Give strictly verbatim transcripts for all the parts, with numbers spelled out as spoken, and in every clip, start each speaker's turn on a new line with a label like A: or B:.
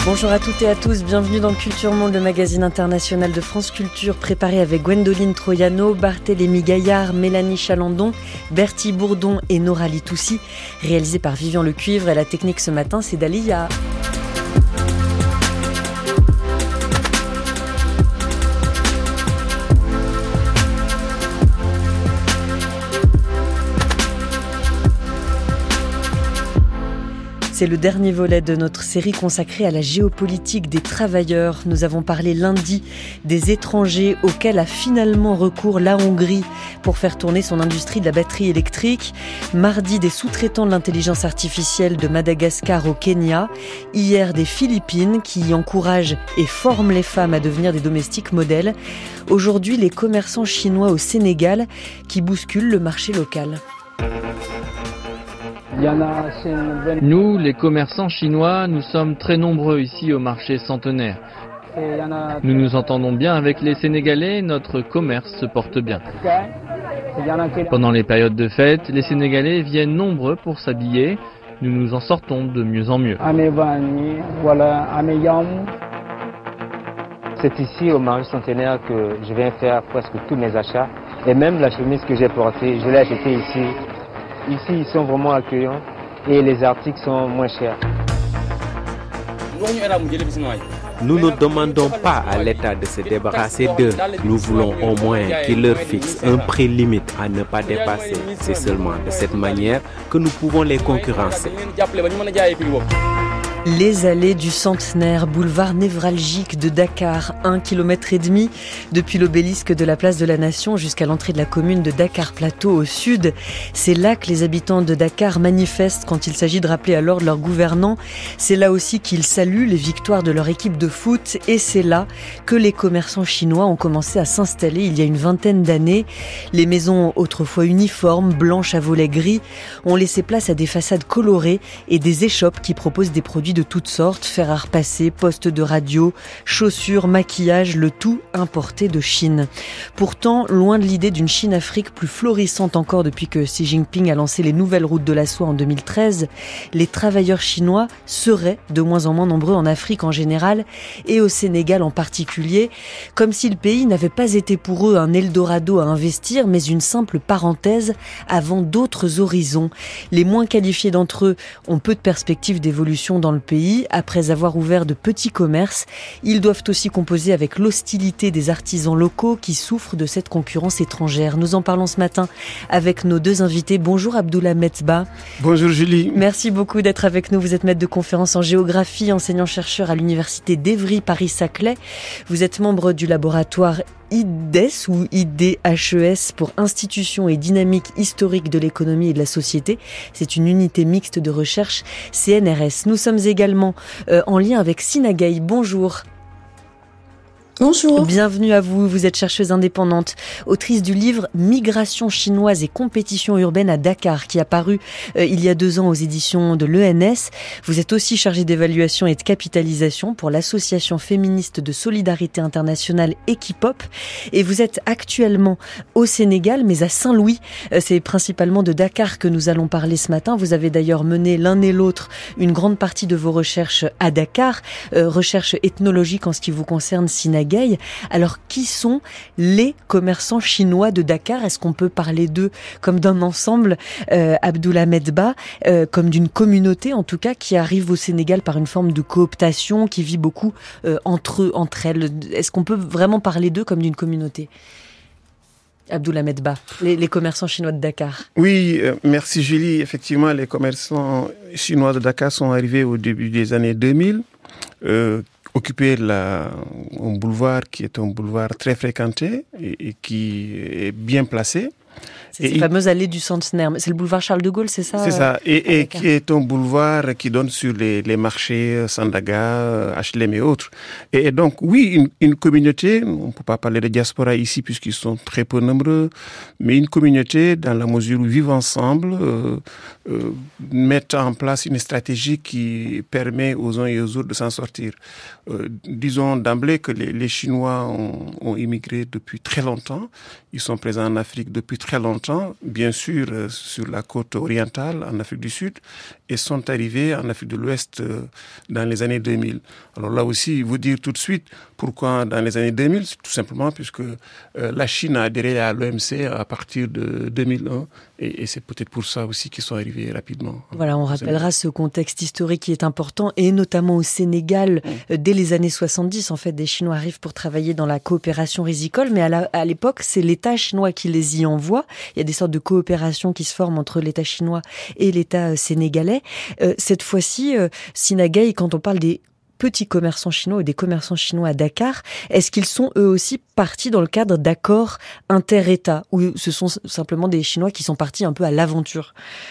A: Bonjour à toutes et à tous, bienvenue dans Culture Monde, le magazine international de France Culture, préparé avec Gwendoline Troyano, Barthélémy Gaillard, Mélanie Chalandon, Bertie Bourdon et Nora Litoussi, réalisé par Vivian Lecuivre, et la technique ce matin c'est Dalia. C'est le dernier volet de notre série consacrée à la géopolitique des travailleurs. Nous avons parlé lundi des étrangers auxquels a finalement recours la Hongrie pour faire tourner son industrie de la batterie électrique. Mardi, des sous-traitants de l'intelligence artificielle de Madagascar au Kenya. Hier, des Philippines qui encouragent et forment les femmes à devenir des domestiques modèles. Aujourd'hui, les commerçants chinois au Sénégal qui bousculent le marché local.
B: Nous, les commerçants chinois, nous sommes très nombreux ici au marché centenaire. Nous nous entendons bien avec les Sénégalais, notre commerce se porte bien. Pendant les périodes de fête, les Sénégalais viennent nombreux pour s'habiller. Nous nous en sortons de mieux en mieux.
C: C'est ici au marché centenaire que je viens faire presque tous mes achats. Et même la chemise que j'ai portée, je l'ai achetée ici. Ici, ils sont vraiment accueillants et les articles sont moins chers.
D: Nous ne demandons pas à l'État de se débarrasser d'eux. Nous voulons au moins qu'il leur fixe un prix limite à ne pas dépasser. C'est seulement de cette manière que nous pouvons les concurrencer.
A: Les allées du centenaire, boulevard névralgique de Dakar, un kilomètre et demi depuis l'obélisque de la place de la Nation jusqu'à l'entrée de la commune de Dakar-Plateau au sud. C'est là que les habitants de Dakar manifestent quand il s'agit de rappeler à l'ordre leurs gouvernants. C'est là aussi qu'ils saluent les victoires de leur équipe de foot et c'est là que les commerçants chinois ont commencé à s'installer il y a une vingtaine d'années. Les maisons autrefois uniformes, blanches à volets gris, ont laissé place à des façades colorées et des échoppes qui proposent des produits de toutes sortes, fer à repasser, postes de radio, chaussures, maquillage, le tout importé de Chine. Pourtant, loin de l'idée d'une Chine-Afrique plus florissante encore depuis que Xi Jinping a lancé les nouvelles routes de la soie en deux mille treize, les travailleurs chinois seraient de moins en moins nombreux en Afrique en général et au Sénégal en particulier, comme si le pays n'avait pas été pour eux un Eldorado à investir, mais une simple parenthèse avant d'autres horizons. Les moins qualifiés d'entre eux ont peu de perspectives d'évolution dans le pays. Après avoir ouvert de petits commerces, ils doivent aussi composer avec l'hostilité des artisans locaux qui souffrent de cette concurrence étrangère. Nous en parlons ce matin avec nos deux invités. Bonjour Abdullah Metzba.
E: Bonjour Julie.
A: Merci beaucoup d'être avec nous. Vous êtes maître de conférence en géographie, enseignant-chercheur à l'université d'Evry Paris-Saclay. Vous êtes membre du laboratoire I D E S ou I D H E S pour Institutions et Dynamique historique de l'économie et de la société. C'est une unité mixte de recherche C N R S. Nous sommes également euh, en lien avec Sina Gaye. Bonjour.
F: Bonjour.
A: Bienvenue à vous, vous êtes chercheuse indépendante, autrice du livre Migration chinoise et compétition urbaine à Dakar qui a paru euh, il y a deux ans aux éditions de l'E N S. Vous êtes aussi chargée d'évaluation et de capitalisation pour l'association féministe de solidarité internationale Equipop et vous êtes actuellement au Sénégal mais à Saint-Louis. Euh, c'est principalement de Dakar que nous allons parler ce matin. Vous avez d'ailleurs mené l'un et l'autre une grande partie de vos recherches à Dakar, euh, recherches ethnologiques en ce qui vous concerne, Sina Gaye. Alors, qui sont les commerçants chinois de Dakar ? Est-ce qu'on peut parler d'eux comme d'un ensemble, euh, Abdullah Metzba, euh, comme d'une communauté en tout cas qui arrive au Sénégal par une forme de cooptation, qui vit beaucoup euh, entre eux, entre elles. Est-ce qu'on peut vraiment parler d'eux comme d'une communauté ? Abdullah Metzba, les, les commerçants chinois de Dakar.
E: Oui, euh, merci Julie. Effectivement, les commerçants chinois de Dakar sont arrivés au début des années deux mille. Euh, occuper la, un boulevard qui est un boulevard très fréquenté et, et qui est bien placé.
A: C'est ces fameuses allées du centenaire. C'est le boulevard Charles de Gaulle, c'est ça ?
E: C'est ça. Et, et qui est un boulevard qui donne sur les, les marchés Sandaga, H L M et autres. Et, et donc, oui, une, une communauté, on ne peut pas parler de diaspora ici puisqu'ils sont très peu nombreux, mais une communauté dans la mesure où ils vivent ensemble, euh, euh, mettent en place une stratégie qui permet aux uns et aux autres de s'en sortir. Euh, disons d'emblée que les, les Chinois ont, ont immigré depuis très longtemps. Ils sont présents en Afrique depuis très longtemps, bien sûr euh, sur la côte orientale en Afrique du Sud, et sont arrivés en Afrique de l'Ouest euh, dans les années deux mille. Alors là aussi, vous dire tout de suite pourquoi dans les années deux mille, c'est tout simplement puisque euh, la Chine a adhéré à l'O M C à partir de deux mille un, et, et c'est peut-être pour ça aussi qu'ils sont arrivés rapidement.
A: Voilà, on rappellera ce contexte historique qui est important, et notamment au Sénégal, mmh. euh, dès les années soixante-dix, en fait, des Chinois arrivent pour travailler dans la coopération rizicole, mais à, la, à l'époque, c'est l'État chinois qui les y envoie. Il y a des sortes de coopération qui se forment entre l'État chinois et l'État euh, sénégalais. Euh, cette fois-ci, euh, Sina Gaye, quand on parle des petits commerçants chinois ou des commerçants chinois à Dakar, est-ce qu'ils sont eux aussi partis dans le cadre d'accords inter-États, ou ce sont simplement des Chinois qui sont partis un peu à l'aventure ?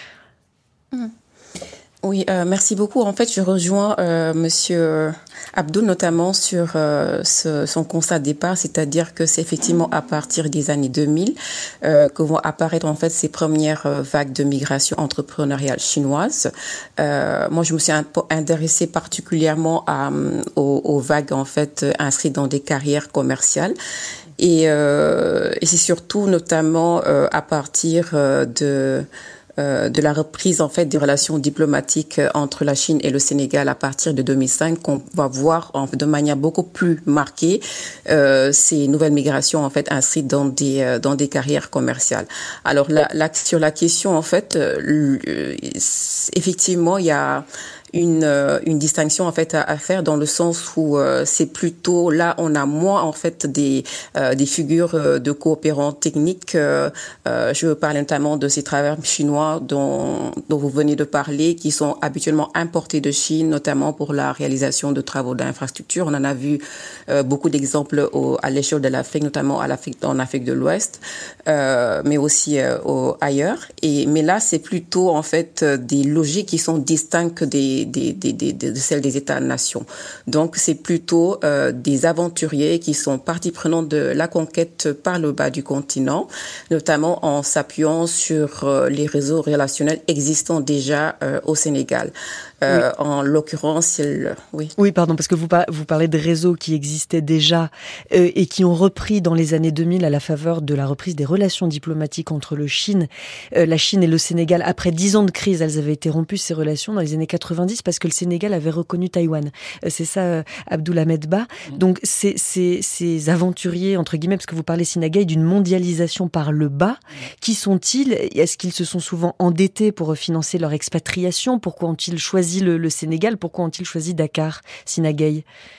F: mmh. Oui, euh, merci beaucoup. En fait, je rejoins euh, Monsieur Abdou notamment sur euh, ce, son constat de départ, c'est-à-dire que c'est effectivement à partir des années deux mille euh, que vont apparaître en fait ces premières euh, vagues de migration entrepreneuriale chinoise. Euh, moi, je me suis un peu intéressée particulièrement à, aux, aux vagues en fait inscrites dans des carrières commerciales. Et, euh, et c'est surtout notamment euh, à partir euh, de Euh, de la reprise en fait des relations diplomatiques euh, entre la Chine et le Sénégal à partir de deux mille cinq qu'on va voir en, de manière beaucoup plus marquée euh, ces nouvelles migrations en fait inscrites dans des euh, dans des carrières commerciales. Alors là, là sur la question en fait euh, effectivement il y a une euh, une distinction en fait à, à faire dans le sens où euh, c'est plutôt là on a moins en fait des euh, des figures euh, de coopérants techniques. Euh, euh, je parle notamment de ces travailleurs chinois dont dont vous venez de parler, qui sont habituellement importés de Chine, notamment pour la réalisation de travaux d'infrastructure. On en a vu euh, beaucoup d'exemples au, à l'échelle de l'Afrique, notamment à l'Afrique en Afrique de l'Ouest, euh, mais aussi euh, au, ailleurs. Et mais là c'est plutôt en fait des logiques qui sont distinctes des Des, des, des, de celles des États-nations. Donc, c'est plutôt euh, des aventuriers qui sont partie prenante de la conquête par le bas du continent, notamment en s'appuyant sur euh, les réseaux relationnels existants déjà euh, au Sénégal. Euh, oui. En l'occurrence, il, oui.
A: Oui, pardon, parce que vous, par, vous parlez de réseaux qui existaient déjà euh, et qui ont repris dans les années deux mille à la faveur de la reprise des relations diplomatiques entre le Chine, euh, la Chine et le Sénégal. Après dix ans de crise, elles avaient été rompues, ces relations, dans les années quatre-vingt-dix, parce que le Sénégal avait reconnu Taïwan. Euh, c'est ça, euh, Abdoulhamed Ba. Mmh. Donc, c'est, c'est, ces aventuriers, entre guillemets, parce que vous parlez, Sina Gaye, d'une mondialisation par le bas, mmh. qui sont-ils ? Est-ce qu'ils se sont souvent endettés pour financer leur expatriation ? Pourquoi ont-ils choisi Le, le Sénégal, pourquoi ont-ils choisi Dakar, Sina Gaye ?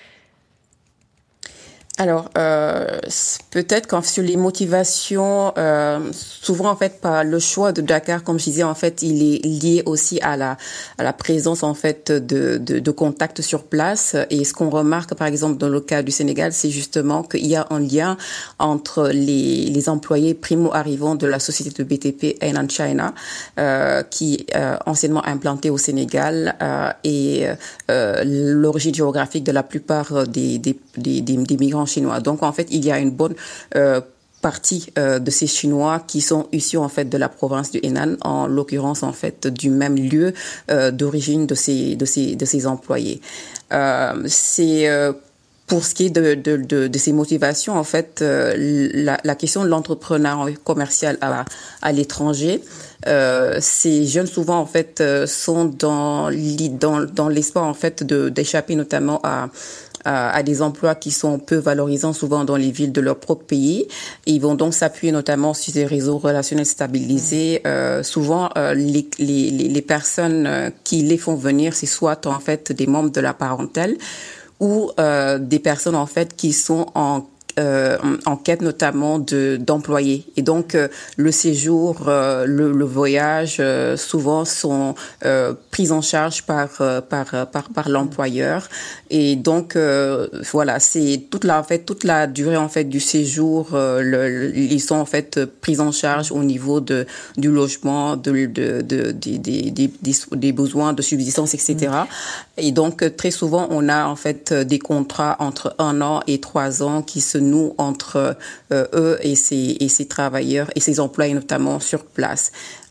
F: Alors, euh, peut-être qu'en sur les motivations, euh, souvent en fait par le choix de Dakar, comme je disais, en fait, il est lié aussi à la à la présence en fait de de, de contacts sur place. Et ce qu'on remarque, par exemple, dans le cas du Sénégal, c'est justement qu'il y a un lien entre les les employés primo-arrivants de la société de B T P Hainan China, euh, qui euh, anciennement implanté au Sénégal, euh, et euh, l'origine géographique de la plupart des des des, des, des migrants chinois. Donc, en fait, il y a une bonne euh, partie euh, de ces Chinois qui sont issus, en fait, de la province du Henan, en l'occurrence, en fait, du même lieu euh, d'origine de ces, de ces, de ces employés. Euh, c'est... Euh, Pour ce qui est de, de, de, de ces motivations, en fait, euh, la, la question de l'entrepreneur commercial à, à l'étranger, euh, ces jeunes souvent, en fait, euh, sont dans, dans, dans l'espoir, en fait, de, d'échapper notamment à à des emplois qui sont peu valorisants souvent dans les villes de leur propre pays. Ils vont donc s'appuyer notamment sur des réseaux relationnels stabilisés. Mmh. Euh, souvent, euh, les, les, les personnes qui les font venir, c'est soit en fait des membres de la parentèle ou euh, des personnes en fait qui sont en Euh, en quête notamment de d'employés. Et donc euh, le séjour, euh, le, le voyage, euh, souvent sont euh, pris en charge par euh, par par par l'employeur. Et donc euh, voilà, c'est toute la en fait toute la durée en fait du séjour, euh, le, le, ils sont en fait pris en charge au niveau de du logement, de de de des des des, des besoins de subsistance, et cetera. Mmh. Et donc très souvent on a en fait des contrats entre un an et trois ans qui se nous entre euh, eux et ces, et ces travailleurs et ces employés notamment sur place.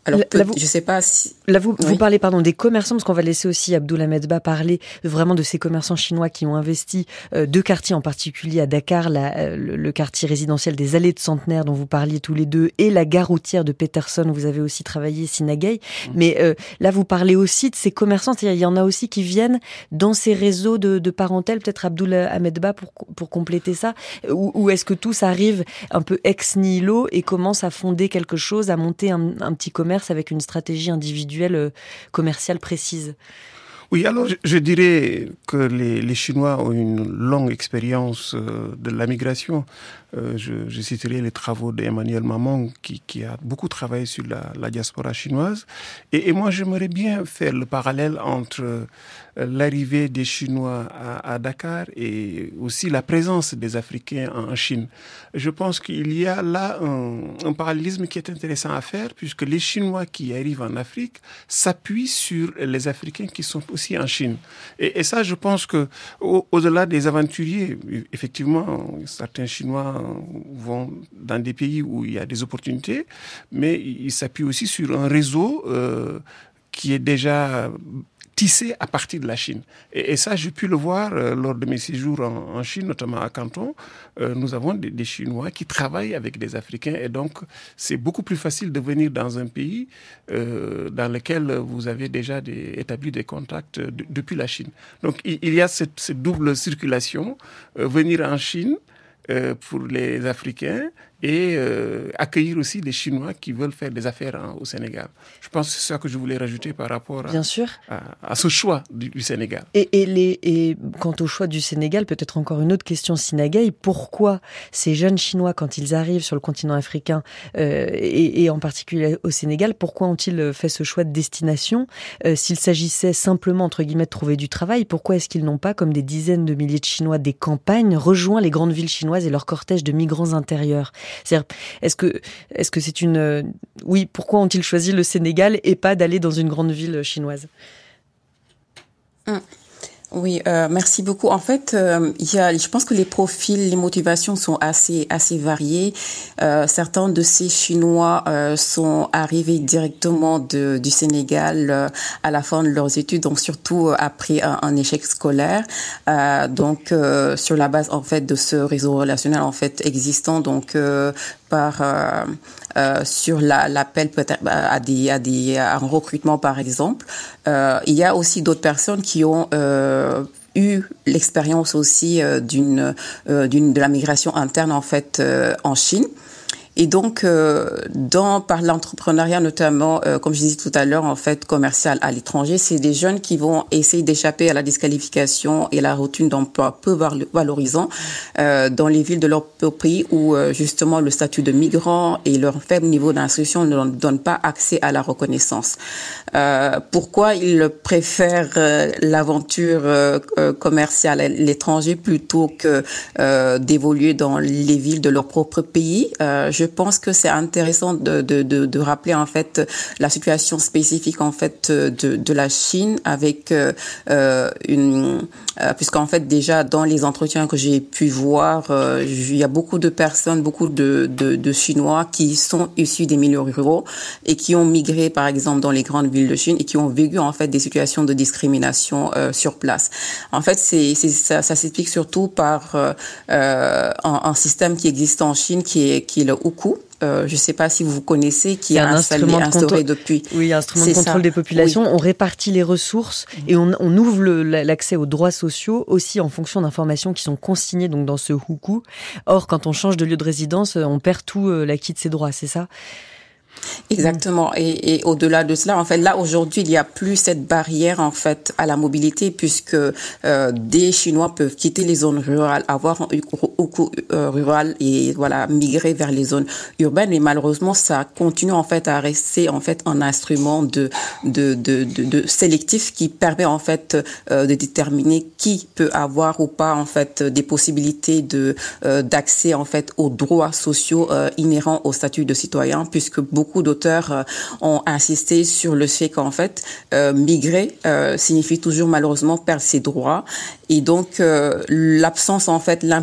F: Alors,
A: là,
F: peut,
A: là, vous,
F: je sais pas si...
A: Là, vous,
F: oui.
A: vous parlez, pardon, des commerçants, parce qu'on va laisser aussi Abdoulhamed Ba parler vraiment de ces commerçants chinois qui ont investi euh, deux quartiers en particulier à Dakar, la, le, le quartier résidentiel des Allées de Centenaire dont vous parliez tous les deux, et la gare routière de Peterson où vous avez aussi travaillé, Sinagay. Mmh. Mais euh, là, vous parlez aussi de ces commerçants, c'est-à-dire il y en a aussi qui viennent dans ces réseaux de, de parentèle, peut-être Abdoulhamed Ba pour, pour compléter ça, ou, ou est-ce que tous arrivent un peu ex nihilo et commencent à fonder quelque chose, à monter un, un petit commerce avec une stratégie individuelle commerciale précise?
E: Oui, alors je, je dirais que les, les Chinois ont une longue expérience euh, de la migration. Euh, je, je citerai les travaux d'Emmanuel Mamong qui, qui a beaucoup travaillé sur la, la diaspora chinoise. Et, et moi, j'aimerais bien faire le parallèle entre euh, l'arrivée des Chinois à, à Dakar et aussi la présence des Africains en, en Chine. Je pense qu'il y a là un, un parallélisme qui est intéressant à faire puisque les Chinois qui arrivent en Afrique s'appuient sur les Africains qui sont aussi en Chine. Et, et ça, je pense que au, au-delà des aventuriers, effectivement, certains Chinois vont dans des pays où il y a des opportunités, mais ils s'appuient aussi sur un réseau euh, qui est déjà tissé à partir de la Chine. Et, et ça, j'ai pu le voir euh, lors de mes séjours en, en Chine, notamment à Canton. Euh, nous avons des, des Chinois qui travaillent avec des Africains et donc c'est beaucoup plus facile de venir dans un pays euh, dans lequel vous avez déjà des, établi des contacts de, depuis la Chine. Donc il, il y a cette, cette double circulation, euh, venir en Chine euh, pour les Africains et euh, accueillir aussi des Chinois qui veulent faire des affaires hein, au Sénégal. Je pense que c'est ça que je voulais rajouter par rapport à,
A: Bien sûr.
E: à, à ce choix du, du Sénégal.
A: Et, et, les, et quant au choix du Sénégal, peut-être encore une autre question, Sinagay, pourquoi ces jeunes Chinois, quand ils arrivent sur le continent africain, euh, et, et en particulier au Sénégal, pourquoi ont-ils fait ce choix de destination euh, s'il s'agissait simplement, entre guillemets, de trouver du travail, pourquoi est-ce qu'ils n'ont pas, comme des dizaines de milliers de Chinois des campagnes, rejoint les grandes villes chinoises et leur cortège de migrants intérieurs? C'est-à-dire, est-ce que, est-ce que c'est une... Euh, oui, pourquoi ont-ils choisi le Sénégal et pas d'aller dans une grande ville chinoise?
F: Hum. Oui, euh, merci beaucoup. En fait, euh, il y a, je pense que les profils, les motivations sont assez assez variées. Euh, certains de ces Chinois euh, sont arrivés directement de, du Sénégal euh, à la fin de leurs études, donc surtout après un, un échec scolaire. Euh, donc, euh, sur la base en fait de ce réseau relationnel en fait existant, donc euh, par euh, euh, sur la, l'appel peut-être à des à des à un recrutement par exemple. Euh, il y a aussi d'autres personnes qui ont euh, eu l'expérience aussi euh, d'une euh, d'une de la migration interne en fait euh, en Chine. Et donc, euh, dans par l'entrepreneuriat notamment, euh, comme je disais tout à l'heure, en fait, commercial à l'étranger, c'est des jeunes qui vont essayer d'échapper à la disqualification et la routine d'emploi peu valorisant euh, dans les villes de leur pays où euh, justement le statut de migrant et leur faible niveau d'instruction ne leur donnent pas accès à la reconnaissance. Euh, pourquoi ils préfèrent euh, l'aventure euh, commerciale à l'étranger plutôt que euh, d'évoluer dans les villes de leur propre pays? euh, Je Je pense que c'est intéressant de, de, de, de rappeler en fait la situation spécifique en fait de, de la Chine avec euh, une euh, puisqu'en fait déjà dans les entretiens que j'ai pu voir, euh, il y a beaucoup de personnes, beaucoup de, de, de Chinois qui sont issus des milieux ruraux et qui ont migré par exemple dans les grandes villes de Chine et qui ont vécu en fait des situations de discrimination euh, sur place. En fait, c'est, c'est ça, ça s'explique surtout par euh, un, un système qui existe en Chine qui est qui est le Hukou. Euh, je ne sais pas si vous connaissez, qui est installé, instauré depuis.
A: Oui, instrument de contrôle ça. des populations. Oui. On répartit les ressources mmh. et on, on ouvre le, l'accès aux droits sociaux aussi en fonction d'informations qui sont consignées donc dans ce Hukou. Or, quand on change de lieu de résidence, on perd tout euh, l'acquis de ses droits, c'est ça ?
F: Exactement. Et, et au-delà de cela, en fait, là aujourd'hui, il n'y a plus cette barrière en fait à la mobilité puisque euh, des Chinois peuvent quitter les zones rurales, avoir un Hukou euh, rural et voilà migrer vers les zones urbaines. Et malheureusement, ça continue en fait à rester en fait un instrument de de de, de, de sélectif qui permet en fait euh, de déterminer qui peut avoir ou pas en fait des possibilités de euh, d'accès en fait aux droits sociaux euh, inhérents au statut de citoyen, puisque beaucoup d'auteurs euh, ont insisté sur le fait qu'en fait euh, migrer euh, signifie toujours malheureusement perdre ses droits. Et donc euh, l'absence en fait, l'impossibilité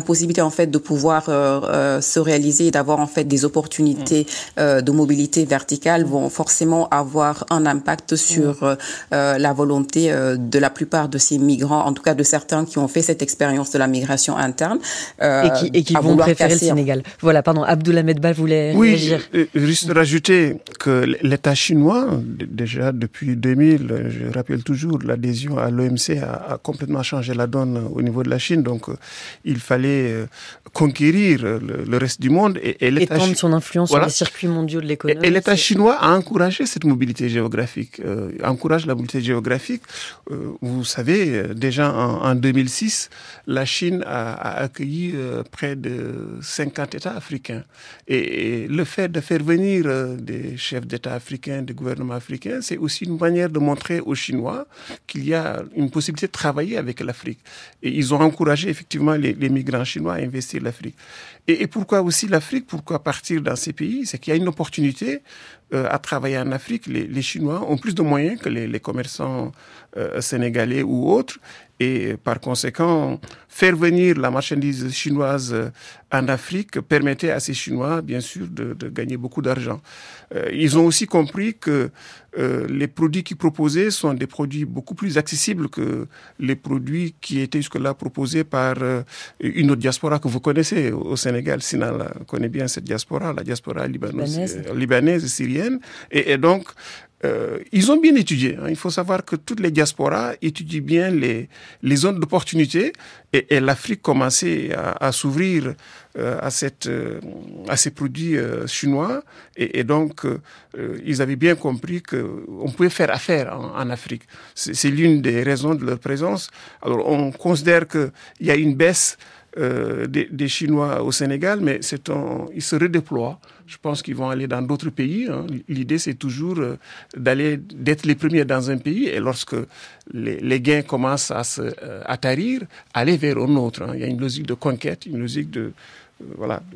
F: en fait de pouvoir euh, euh, se réaliser et d'avoir en fait des opportunités euh, de mobilité verticale vont forcément avoir un impact sur euh, euh, la volonté euh, de la plupart de ces migrants, en tout cas de certains qui ont fait cette expérience de la migration interne. Euh,
A: et qui, et qui vont préférer casser. le Sénégal. Voilà, pardon, Abdoulhamed Ba voulait
E: oui,
A: réagir.
E: Oui, juste rajouter que l'État chinois, déjà depuis deux mille, je rappelle toujours, l'adhésion à l'O M C a, a complètement changé la donne au niveau de la Chine. Donc, euh, il fallait euh, conquérir le, le reste du monde. Et, et l'État
A: étendre son influence
E: voilà.
A: sur les circuits mondiaux de l'économie.
E: Et, et l'État chinois a encouragé cette mobilité géographique, euh, encourage la mobilité géographique. Euh, vous savez, déjà en, en deux mille six, la Chine a, a accueilli euh, près de cinquante États africains. Et, et le fait de faire venir euh, des chefs d'État africains, des gouvernements africains, c'est aussi une manière de montrer aux Chinois qu'il y a une possibilité de travailler avec l'Afrique. Et ils ont encouragé effectivement les, les migrants chinois à investir l'Afrique. Et, et pourquoi aussi l'Afrique? Pourquoi partir dans ces pays? C'est qu'il y a une opportunité euh, à travailler en Afrique. Les, les Chinois ont plus de moyens que les, les commerçants euh, sénégalais ou autres. Et par conséquent, faire venir la marchandise chinoise en Afrique permettait à ces Chinois, bien sûr, de, de gagner beaucoup d'argent. Euh, ils ont aussi compris que euh, les produits qu'ils proposaient sont des produits beaucoup plus accessibles que les produits qui étaient jusque-là proposés par euh, une autre diaspora que vous connaissez au Sénégal. Sina connaît bien cette diaspora, la diaspora libanaise, euh, libanaise syrienne. Et, et donc, Euh, ils ont bien étudié. Hein. Il faut savoir que toutes les diasporas étudient bien les, les zones d'opportunité et, et l'Afrique commençait à, à s'ouvrir euh, à, cette, euh, à ces produits euh, chinois et, et donc euh, ils avaient bien compris qu'on pouvait faire affaire en, en Afrique. C'est, c'est l'une des raisons de leur présence. Alors on considère qu'il y a une baisse Euh, des, des Chinois au Sénégal, mais c'est un, ils se redéploient. Je pense qu'ils vont aller dans d'autres pays. Hein. L'idée, c'est toujours euh, d'aller, d'être les premiers dans un pays, et lorsque les, les gains commencent à se euh, atterrir, aller vers un autre. Hein. Il y a une logique de conquête, une logique de euh, voilà. De,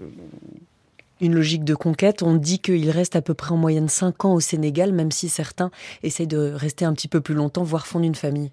A: Une logique de conquête. On dit qu'il reste à peu près en moyenne cinq ans au Sénégal, même si certains essayent de rester un petit peu plus longtemps, voire fondent une famille.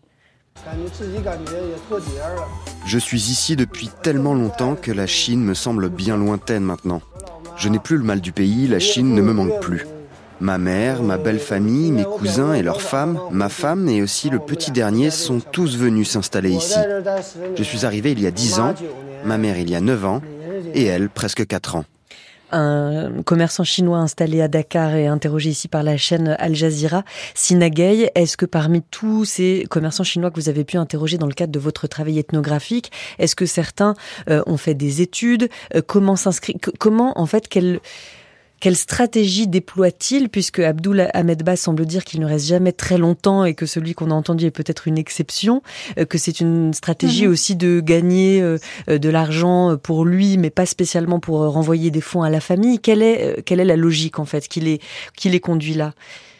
G: Je suis ici depuis tellement longtemps que la Chine me semble bien lointaine maintenant. Je n'ai plus le mal du pays, la Chine ne me manque plus. Ma mère, ma belle famille, mes cousins et leurs femmes, ma femme et aussi le petit dernier sont tous venus s'installer ici. Je suis arrivé il y a dix ans, ma mère il y a neuf ans et elle presque quatre ans.
A: Un commerçant chinois installé à Dakar et interrogé ici par la chaîne Al Jazeera, Sina Gueye, est-ce que parmi tous ces commerçants chinois que vous avez pu interroger dans le cadre de votre travail ethnographique, est-ce que certains euh, ont fait des études? euh, Comment s'inscrit, comment en fait, quelle, quelle stratégie déploie-t-il, puisque Abdoulhamed Ba semble dire qu'il ne reste jamais très longtemps et que celui qu'on a entendu est peut-être une exception, euh, que c'est une stratégie mmh. aussi de gagner euh, de l'argent pour lui, mais pas spécialement pour renvoyer des fonds à la famille. Quelle est, euh, quelle est la logique en fait qui les, qui les conduit là?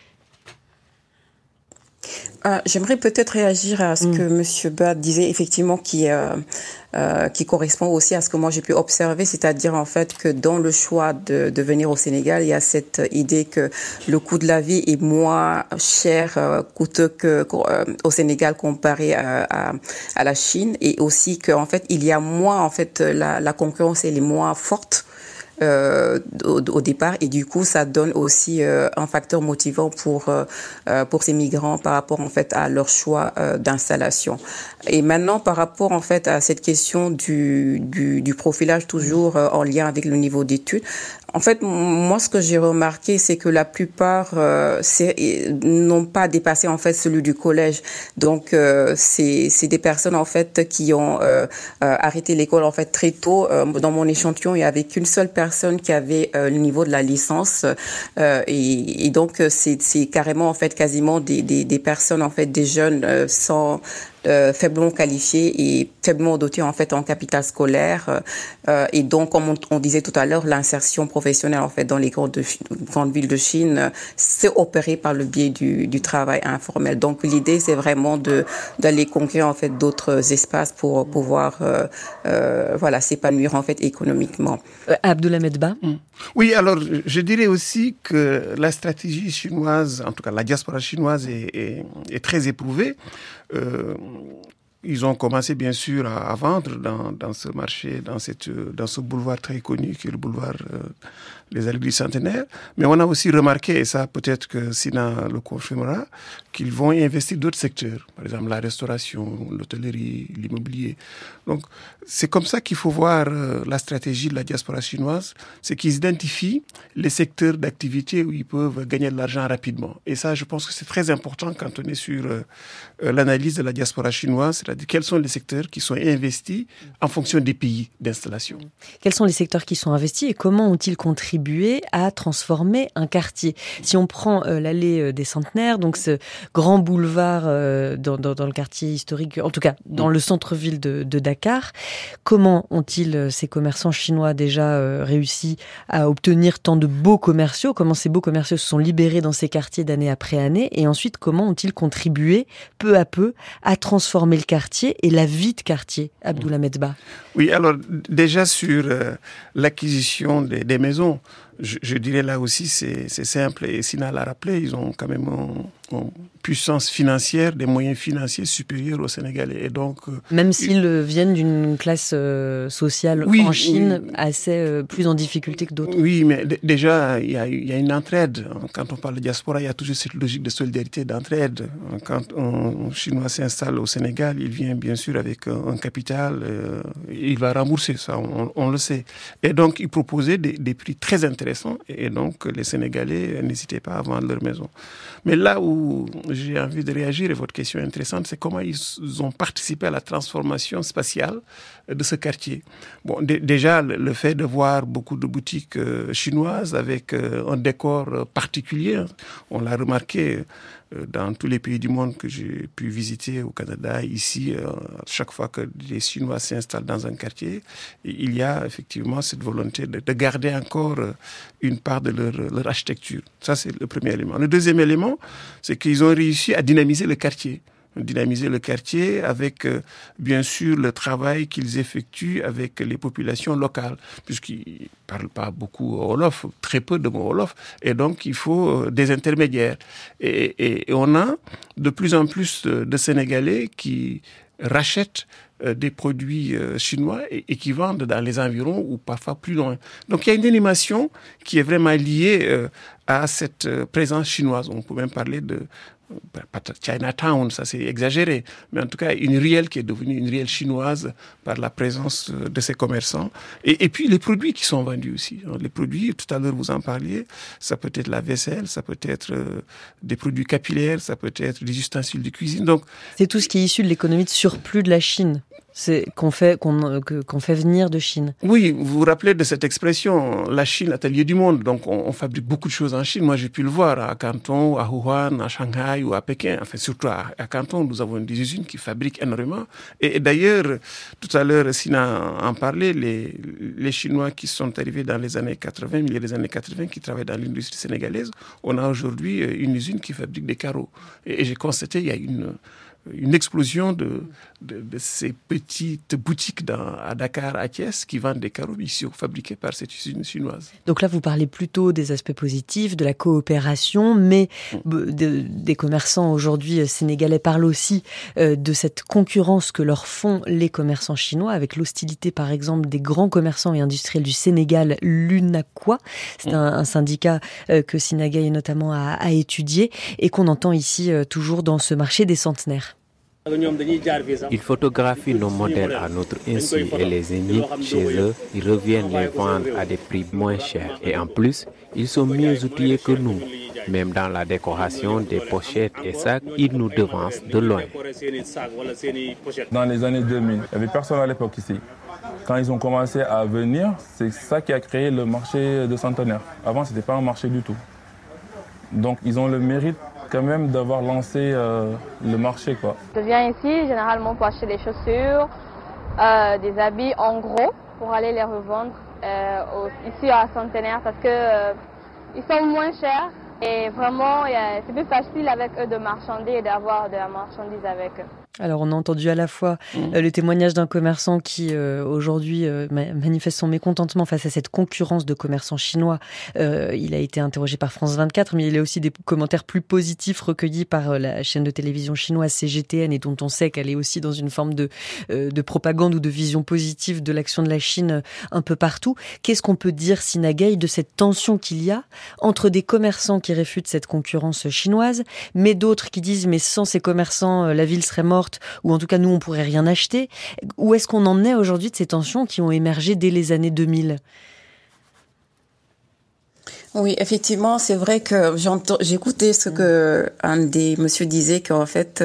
F: Ah, j'aimerais peut-être réagir à ce mmh. que Monsieur Ba disait, effectivement, qui euh, euh, qui correspond aussi à ce que moi j'ai pu observer, c'est-à-dire en fait que dans le choix de, de venir au Sénégal, il y a cette idée que le coût de la vie est moins cher, euh, coûteux que euh, au Sénégal comparé à, à, à la Chine, et aussi que en fait il y a moins en fait la, la concurrence elle est moins forte. Euh, au, au départ, et du coup ça donne aussi euh, un facteur motivant pour euh, pour ces migrants par rapport en fait à leur choix euh, d'installation. Et maintenant par rapport en fait à cette question du du, du profilage toujours euh, en lien avec le niveau d'études, en fait moi ce que j'ai remarqué c'est que la plupart euh, c'est, n'ont pas dépassé en fait celui du collège. Donc euh, c'est c'est des personnes en fait qui ont euh, euh, arrêté l'école en fait très tôt. Euh, dans mon échantillon il y avait qu'une seule personne personnes qui avaient euh, le niveau de la licence euh, et, et donc c'est, c'est carrément en fait quasiment des, des, des personnes en fait des jeunes euh, sans Euh, faiblement qualifiés et faiblement dotés en fait en capital scolaire euh, et donc comme on, on disait tout à l'heure, l'insertion professionnelle en fait dans les grandes, grandes villes de Chine euh, c'est opéré par le biais du, du travail informel. Donc l'idée c'est vraiment de d'aller conquérir en fait d'autres espaces pour pouvoir euh, euh, voilà s'épanouir en fait économiquement.
A: Euh, Abdoulhamed Ba.
E: Mmh. Oui, alors je dirais aussi que la stratégie chinoise, en tout cas la diaspora chinoise est, est, est très éprouvée. Euh, ils ont commencé bien sûr à, à vendre dans, dans ce marché, dans, cette, dans ce boulevard très connu qui est le boulevard euh, des Allées du Centenaire. Mais on a aussi remarqué, et ça peut-être que Sina le confirmera, qu'ils vont y investir d'autres secteurs, par exemple la restauration, l'hôtellerie, l'immobilier. Donc c'est comme ça qu'il faut voir euh, la stratégie de la diaspora chinoise, c'est qu'ils identifient les secteurs d'activité où ils peuvent gagner de l'argent rapidement. Et ça, je pense que c'est très important quand on est sur euh, l'analyse de la diaspora chinoise, c'est-à-dire quels sont les secteurs qui sont investis en fonction des pays d'installation.
A: Quels sont les secteurs qui sont investis et comment ont-ils contribué à transformer un quartier? Si on prend euh, l'allée des Centenaires, donc ce grand boulevard euh, dans, dans, dans le quartier historique, en tout cas dans le centre-ville de, de Dakar, comment ont-ils, euh, ces commerçants chinois, déjà euh, réussi à obtenir tant de beaux commerciaux? Comment ces beaux commerciaux se sont libérés dans ces quartiers d'année après année? Et ensuite, comment ont-ils contribué peu à peu à transformer le quartier et la vie de quartier, Abdoulhamed Ba?
E: Oui, alors déjà sur euh, l'acquisition des, des maisons, je, je dirais là aussi c'est, c'est simple et Sina l'a rappelé, ils ont quand même une, une puissance financière, des moyens financiers supérieurs aux Sénégalais. Et donc, euh,
A: Même s'ils ils... viennent d'une classe euh, sociale oui, en Chine oui. assez euh, plus en difficulté que d'autres.
E: Oui, mais d- déjà il y a, y a une entraide. Quand on parle de diaspora, il y a toujours cette logique de solidarité, d'entraide. Quand un, un Chinois s'installe au Sénégal, il vient bien sûr avec un, un capital, euh, il va rembourser ça, on, on le sait. Et donc ils proposaient des, des prix très intéressants. Et donc, les Sénégalais n'hésitaient pas à vendre leur maison. Mais là où j'ai envie de réagir, et votre question est intéressante, c'est comment ils ont participé à la transformation spatiale de ce quartier. Bon, d- déjà, le fait de voir beaucoup de boutiques euh, chinoises avec euh, un décor particulier, on l'a remarqué euh, dans tous les pays du monde que j'ai pu visiter, au Canada, ici, euh, chaque fois que les Chinois s'installent dans un quartier, il y a effectivement cette volonté de, de garder encore euh, une part de leur, leur architecture. Ça, c'est le premier élément. Le deuxième élément, c'est qu'ils ont réussi à dynamiser le quartier. Dynamiser le quartier avec, euh, bien sûr, le travail qu'ils effectuent avec les populations locales, puisqu'ils ne parlent pas beaucoup Wolof, très peu de mots Wolof, et donc il faut euh, des intermédiaires. Et, et, et on a de plus en plus de, de Sénégalais qui rachètent euh, des produits euh, chinois et, et qui vendent dans les environs ou parfois plus loin. Donc il y a une animation qui est vraiment liée euh, à cette euh, présence chinoise. On peut même parler de Chinatown, ça c'est exagéré, mais en tout cas une rielle qui est devenue une rielle chinoise par la présence de ces commerçants. Et, et puis les produits qui sont vendus aussi. Les produits, tout à l'heure vous en parliez, ça peut être la vaisselle, ça peut être euh, des produits capillaires, ça peut être des ustensiles de cuisine. Donc,
A: c'est tout ce qui est issu de l'économie de surplus de la Chine. C'est qu'on fait, qu'on, que, qu'on fait venir de Chine.
E: Oui, vous vous rappelez de cette expression, la Chine, atelier du monde. Donc, on, on fabrique beaucoup de choses en Chine. Moi, j'ai pu le voir à Canton, à Wuhan, à Shanghai ou à Pékin. Enfin, surtout à, à Canton, nous avons des usines qui fabriquent énormément. Et, et d'ailleurs, tout à l'heure, Sina en parlait, les, les Chinois qui sont arrivés dans les années quatre-vingts, milieu des années quatre-vingts, qui travaillent dans l'industrie sénégalaise, on a aujourd'hui une usine qui fabrique des carreaux. Et, et j'ai constaté, il y a une... une explosion de, de, de ces petites boutiques dans, à Dakar, à Thiès, qui vendent des carreaux ici fabriqués par cette usine chinoise.
A: Donc là, vous parlez plutôt des aspects positifs, de la coopération, mais de, des commerçants aujourd'hui sénégalais parlent aussi euh, de cette concurrence que leur font les commerçants chinois, avec l'hostilité, par exemple, des grands commerçants et industriels du Sénégal, l'UNACOIS. C'est un, un syndicat euh, que Sina Gaye notamment a, a étudié et qu'on entend ici euh, toujours dans ce marché des centenaires.
D: Ils photographient nos modèles à notre insu et les émigrent chez eux. Ils reviennent les vendre à des prix moins chers. Et en plus, ils sont mieux outillés que nous. Même dans la décoration des pochettes et sacs, ils nous devancent de loin.
H: Dans les années deux mille, il n'y avait personne à l'époque ici. Quand ils ont commencé à venir, c'est ça qui a créé le marché de Centenaire. Avant, ce n'était pas un marché du tout. Donc, ils ont le mérite quand même d'avoir lancé euh, le marché, quoi.
I: Je viens ici généralement pour acheter des chaussures, euh, des habits en gros pour aller les revendre euh, au, ici à Centenaire parce que euh, ils sont moins chers et vraiment euh, c'est plus facile avec eux de marchander et d'avoir de la marchandise avec eux.
A: Alors, on a entendu à la fois euh, le témoignage d'un commerçant qui, euh, aujourd'hui, euh, manifeste son mécontentement face à cette concurrence de commerçants chinois. Euh, il a été interrogé par France vingt-quatre, mais il y a aussi des commentaires plus positifs recueillis par euh, la chaîne de télévision chinoise C G T N et dont on sait qu'elle est aussi dans une forme de, euh, de propagande ou de vision positive de l'action de la Chine euh, un peu partout. Qu'est-ce qu'on peut dire, Sina Gueye, de cette tension qu'il y a entre des commerçants qui réfutent cette concurrence chinoise, mais d'autres qui disent « mais sans ces commerçants, euh, la ville serait morte », ou en tout cas nous on pourrait rien acheter. Où est-ce qu'on en est aujourd'hui de ces tensions qui ont émergé dès les années deux mille ?
F: Oui, effectivement, c'est vrai que j'entends, j'écoutais ce que un des monsieur disait qu'en fait,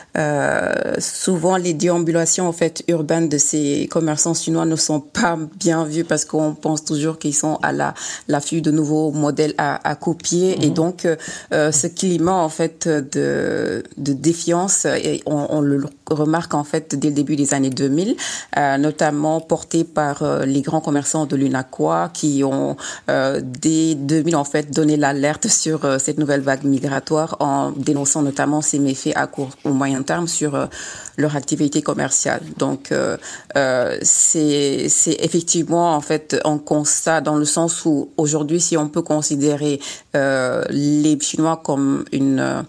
F: euh, souvent les déambulations en fait urbaines de ces commerçants chinois ne sont pas bien vues parce qu'on pense toujours qu'ils sont à la l'affût de nouveaux modèles à, à copier mmh. et donc euh, ce climat en fait de de défiance, et on, on le remarque en fait dès le début des années deux mille, euh, notamment porté par euh, les grands commerçants de l'UNACOIS qui ont euh, dès deux mille en fait donné l'alerte sur euh, cette nouvelle vague migratoire en dénonçant notamment ces méfaits à court ou moyen terme sur euh, leur activité commerciale. Donc euh, euh, c'est c'est effectivement en fait un constat dans le sens où aujourd'hui si on peut considérer euh, les Chinois comme une euh,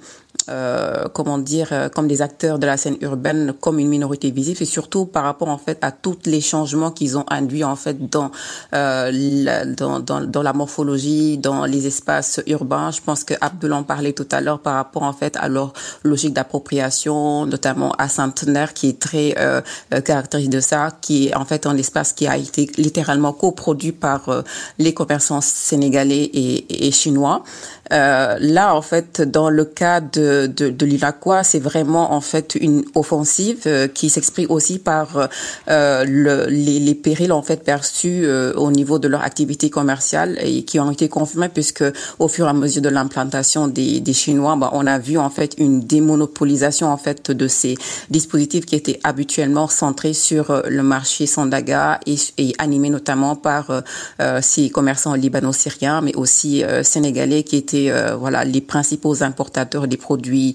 F: Euh, comment dire, euh, comme des acteurs de la scène urbaine, comme une minorité visible, et surtout par rapport en fait à tous les changements qu'ils ont induits en fait dans euh, la, dans, dans dans la morphologie, dans les espaces urbains. Je pense que Abdul en parlait tout à l'heure par rapport en fait à leur logique d'appropriation, notamment à Centenaire, qui est très euh, caractéristique de ça, qui est en fait un espace qui a été littéralement coproduit par euh, les commerçants sénégalais et, et chinois. Euh, là, en fait, dans le cas de, de, de l'UNACOIS, c'est vraiment en fait une offensive euh, qui s'exprime aussi par euh, le, les, les périls en fait perçus euh, au niveau de leur activité commerciale et qui ont été confirmés puisque au fur et à mesure de l'implantation des, des Chinois, bah, on a vu en fait une démonopolisation en fait de ces dispositifs qui étaient habituellement centrés sur euh, le marché Sandaga et, et animés notamment par euh, ces commerçants libano-syriens, mais aussi euh, sénégalais qui étaient Euh, voilà les principaux importateurs des produits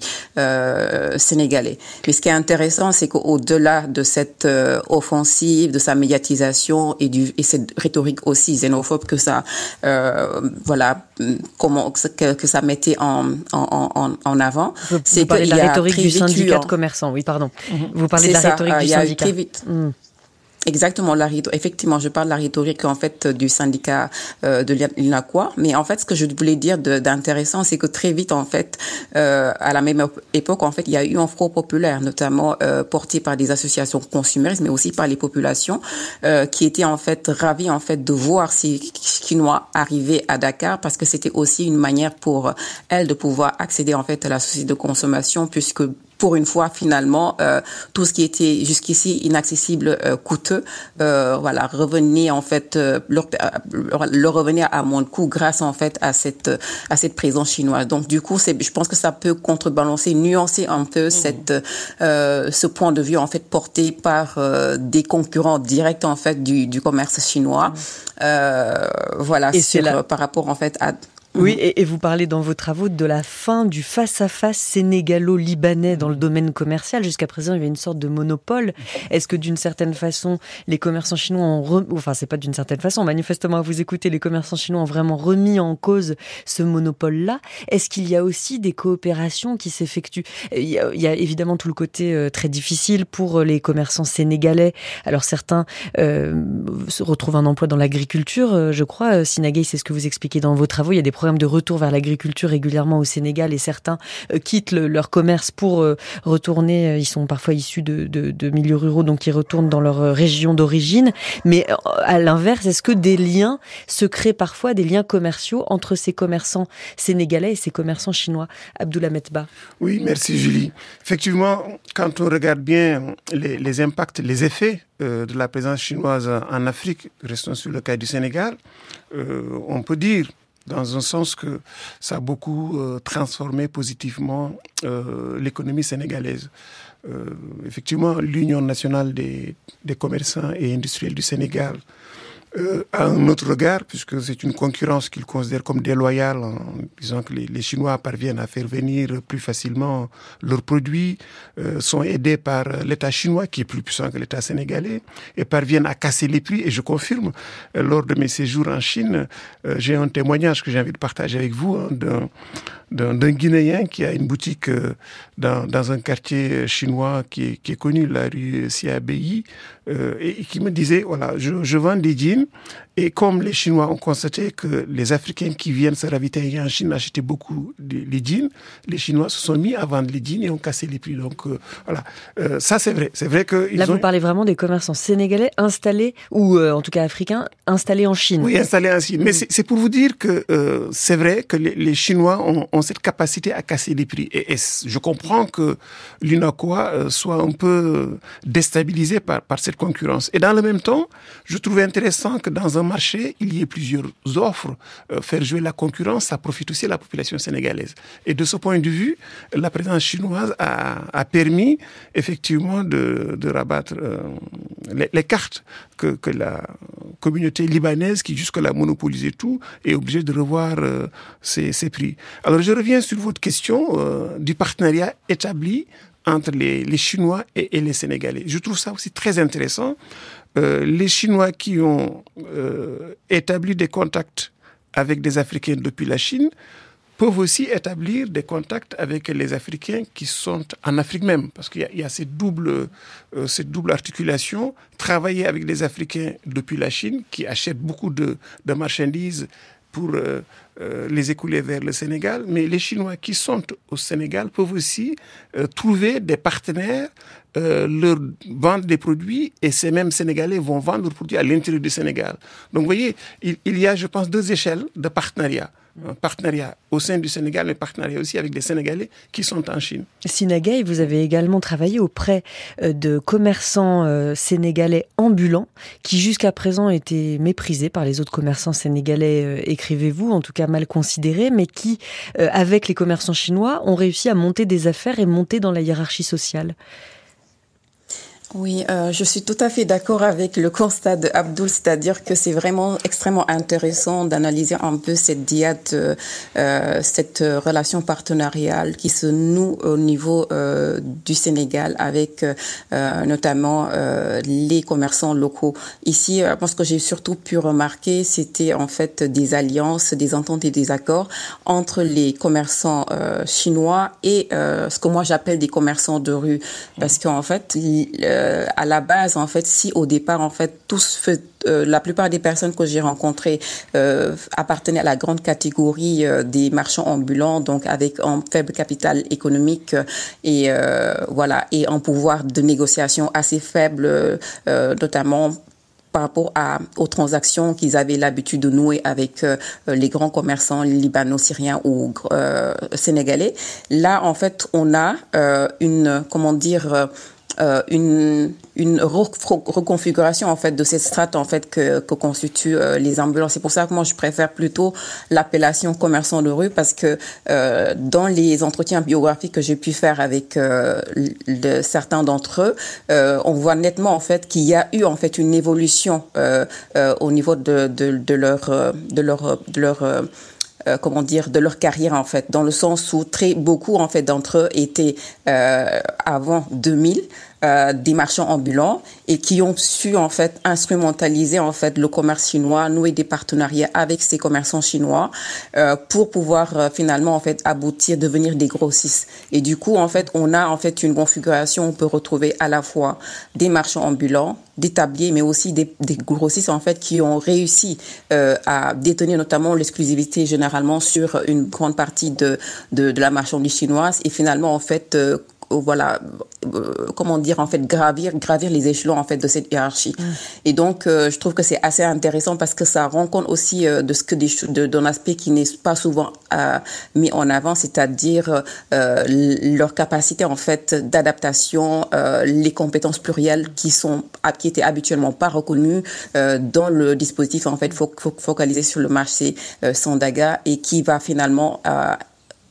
F: euh, sénégalais. Mais ce qui est intéressant, c'est qu'au-delà de cette euh, offensive, de sa médiatisation et du et cette rhétorique aussi xénophobe que ça euh, voilà comment que, que ça mettait en en en, en avant,
A: vous,
F: c'est
A: vous parlez de la rhétorique du syndicat de
F: en...
A: commerçants. Oui, pardon. Mm-hmm. Vous parlez
F: c'est
A: de la
F: ça,
A: rhétorique
F: euh,
A: du syndicat. Mm.
F: Exactement, la effectivement, je parle de la rhétorique en fait du syndicat euh, de l'UNACOIS, mais en fait, ce que je voulais dire de, d'intéressant, c'est que très vite en fait, euh, à la même époque, en fait, il y a eu un front populaire, notamment euh, porté par des associations consuméristes, mais aussi par les populations, euh, qui étaient en fait ravis en fait de voir ces Chinois arriver à Dakar, parce que c'était aussi une manière pour elles de pouvoir accéder en fait à la société de consommation, puisque pour une fois, finalement, euh, tout ce qui était jusqu'ici inaccessible, euh, coûteux, euh, voilà, revenait en fait, euh, leur, leur, leur revenait à moins de coût grâce en fait à cette à cette présence chinoise. Donc du coup, c'est, je pense que ça peut contrebalancer, nuancer un peu mmh. cette euh, ce point de vue en fait porté par euh, des concurrents directs en fait du du commerce chinois. Mmh. Euh, voilà,
A: et
F: sur,
A: c'est la...
F: par rapport en fait à
A: Oui, et, et vous parlez dans vos travaux de la fin du face-à-face sénégalo-libanais dans le domaine commercial. Jusqu'à présent, il y avait une sorte de monopole. Est-ce que d'une certaine façon, les commerçants chinois ont... Re... Enfin, c'est pas d'une certaine façon. Manifestement, à vous écouter, les commerçants chinois ont vraiment remis en cause ce monopole-là. Est-ce qu'il y a aussi des coopérations qui s'effectuent ? Il y a, il y a évidemment tout le côté euh, très difficile pour les commerçants sénégalais. Alors, certains euh, se retrouvent un emploi dans l'agriculture, euh, je crois. Sina Gueye, c'est ce que vous expliquez dans vos travaux. Il y a des de retour vers l'agriculture régulièrement au Sénégal et certains euh, quittent le, leur commerce pour euh, retourner, euh, ils sont parfois issus de, de, de milieux ruraux, donc ils retournent dans leur euh, région d'origine. Mais euh, à l'inverse, est-ce que des liens se créent parfois, des liens commerciaux entre ces commerçants sénégalais et ces commerçants chinois ? Abdoulamed Ba.
E: Oui, merci Julie. Effectivement, quand on regarde bien les, les impacts, les effets euh, de la présence chinoise en Afrique, restons sur le cas du Sénégal, euh, on peut dire dans un sens que ça a beaucoup euh, transformé positivement euh, l'économie sénégalaise. Euh, effectivement, l'Union nationale des, des commerçants et industriels du Sénégal euh, a un autre regard, puisque c'est une concurrence qu'ils considèrent comme déloyale, en disant que les, les Chinois parviennent à faire venir plus facilement leurs produits, euh, sont aidés par l'État chinois, qui est plus puissant que l'État sénégalais, et parviennent à casser les prix. Et je confirme, euh, lors de mes séjours en Chine, euh, j'ai un témoignage que j'ai envie de partager avec vous, hein, d'un, d'un, d'un Guinéen qui a une boutique euh, dans, dans un quartier chinois qui est, qui est connu, la rue Siabei, euh, et, et qui me disait, voilà, je, je vends des jeans, et comme les Chinois ont constaté que les Africains qui viennent se ravitailler en Chine achetaient beaucoup les, les jeans, les Chinois se sont mis à vendre les jeans et ont cassé les prix. Donc euh, voilà, euh, ça c'est vrai. C'est vrai que ils
A: Là,
E: ont...
A: vous parlez vraiment des commerçants sénégalais installés, ou euh, en tout cas africains, installés en Chine.
E: Oui, installés en Chine. Mais c'est, c'est pour vous dire que euh, c'est vrai que les, les Chinois ont, ont cette capacité à casser les prix. Et, et je comprends que l'UNACOA euh, soit un peu déstabilisé par, par cette concurrence. Et dans le même temps, je trouvais intéressant que dans un marché, il y ait plusieurs offres. Euh, faire jouer la concurrence, ça profite aussi à la population sénégalaise. Et de ce point de vue, la présence chinoise a, a permis effectivement de, de rabattre euh, les, les cartes que, que la communauté libanaise, qui jusque-là monopolisait tout, est obligée de revoir euh, ses, ses prix. Alors je reviens sur votre question euh, du partenariat établi entre les, les Chinois et, et les Sénégalais. Je trouve ça aussi très intéressant. Euh, les Chinois qui ont euh, établi des contacts avec des Africains depuis la Chine peuvent aussi établir des contacts avec les Africains qui sont en Afrique même, parce qu'il y a, il y a cette double, euh, cette double articulation. Travailler avec des Africains depuis la Chine qui achètent beaucoup de, de marchandises pour euh, euh, les écouler vers le Sénégal, mais les Chinois qui sont au Sénégal peuvent aussi euh, trouver des partenaires, euh, leur vendre des produits, et ces mêmes Sénégalais vont vendre leurs produits à l'intérieur du Sénégal. Donc vous voyez, il, il y a, je pense, deux échelles de partenariat. Un partenariat au sein du Sénégal, mais partenariat aussi avec des Sénégalais qui sont en Chine.
A: Sina Gaye, vous avez également travaillé auprès de commerçants euh, sénégalais ambulants qui jusqu'à présent étaient méprisés par les autres commerçants sénégalais, euh, écrivez-vous, en tout cas mal considérés, mais qui, euh, avec les commerçants chinois, ont réussi à monter des affaires et monter dans la hiérarchie sociale.
F: Oui, euh, je suis tout à fait d'accord avec le constat de Abdoul, c'est-à-dire que c'est vraiment extrêmement intéressant d'analyser un peu cette diade, euh, cette relation partenariale qui se noue au niveau euh, du Sénégal avec euh, notamment euh, les commerçants locaux. Ici, euh, ce que j'ai surtout pu remarquer, c'était en fait des alliances, des ententes et des accords entre les commerçants euh, chinois et euh, ce que moi j'appelle des commerçants de rue, parce qu'en fait, euh, à la base, en fait, si au départ, en fait, tous, euh, la plupart des personnes que j'ai rencontrées euh, appartenaient à la grande catégorie euh, des marchands ambulants, donc avec un faible capital économique euh, et euh, voilà, et un pouvoir de négociation assez faible, euh, notamment par rapport à, aux transactions qu'ils avaient l'habitude de nouer avec euh, les grands commerçants libano-syriens ou euh, sénégalais. Là, en fait, on a euh, une, comment dire, Euh, une une reconfiguration en fait de cette strate en fait que que constituent euh, les ambulants. C'est pour ça que moi je préfère plutôt l'appellation commerçant de rue, parce que euh, dans les entretiens biographiques que j'ai pu faire avec euh, le, certains d'entre eux, euh, on voit nettement en fait qu'il y a eu en fait une évolution euh, euh, au niveau de de de leur de leur de leur euh, Euh, comment dire, de leur carrière en fait, dans le sens où très beaucoup en fait d'entre eux étaient euh, avant deux mille euh, des marchands ambulants et qui ont su en fait instrumentaliser en fait le commerce chinois, nouer des partenariats avec ces commerçants chinois euh, pour pouvoir euh, finalement en fait aboutir, devenir des grossistes. Et du coup en fait on a en fait une configuration où on peut retrouver à la fois des marchands ambulants, des tabliers, mais aussi des, des grossistes en fait qui ont réussi euh, à détenir notamment l'exclusivité généralement sur une grande partie de de, de la marchandise chinoise, et finalement en fait euh, voilà, euh, comment dire, en fait, gravir, gravir les échelons, en fait, de cette hiérarchie. Mmh. Et donc, euh, je trouve que c'est assez intéressant parce que ça rend compte aussi euh, de ce que des, de, d'un aspect qui n'est pas souvent euh, mis en avant, c'est-à-dire euh, leur capacité, en fait, d'adaptation, euh, les compétences plurielles qui sont, qui étaient habituellement pas reconnues euh, dans le dispositif, en fait, fo- fo- focalisé sur le marché euh, Sandaga, et qui va finalement euh,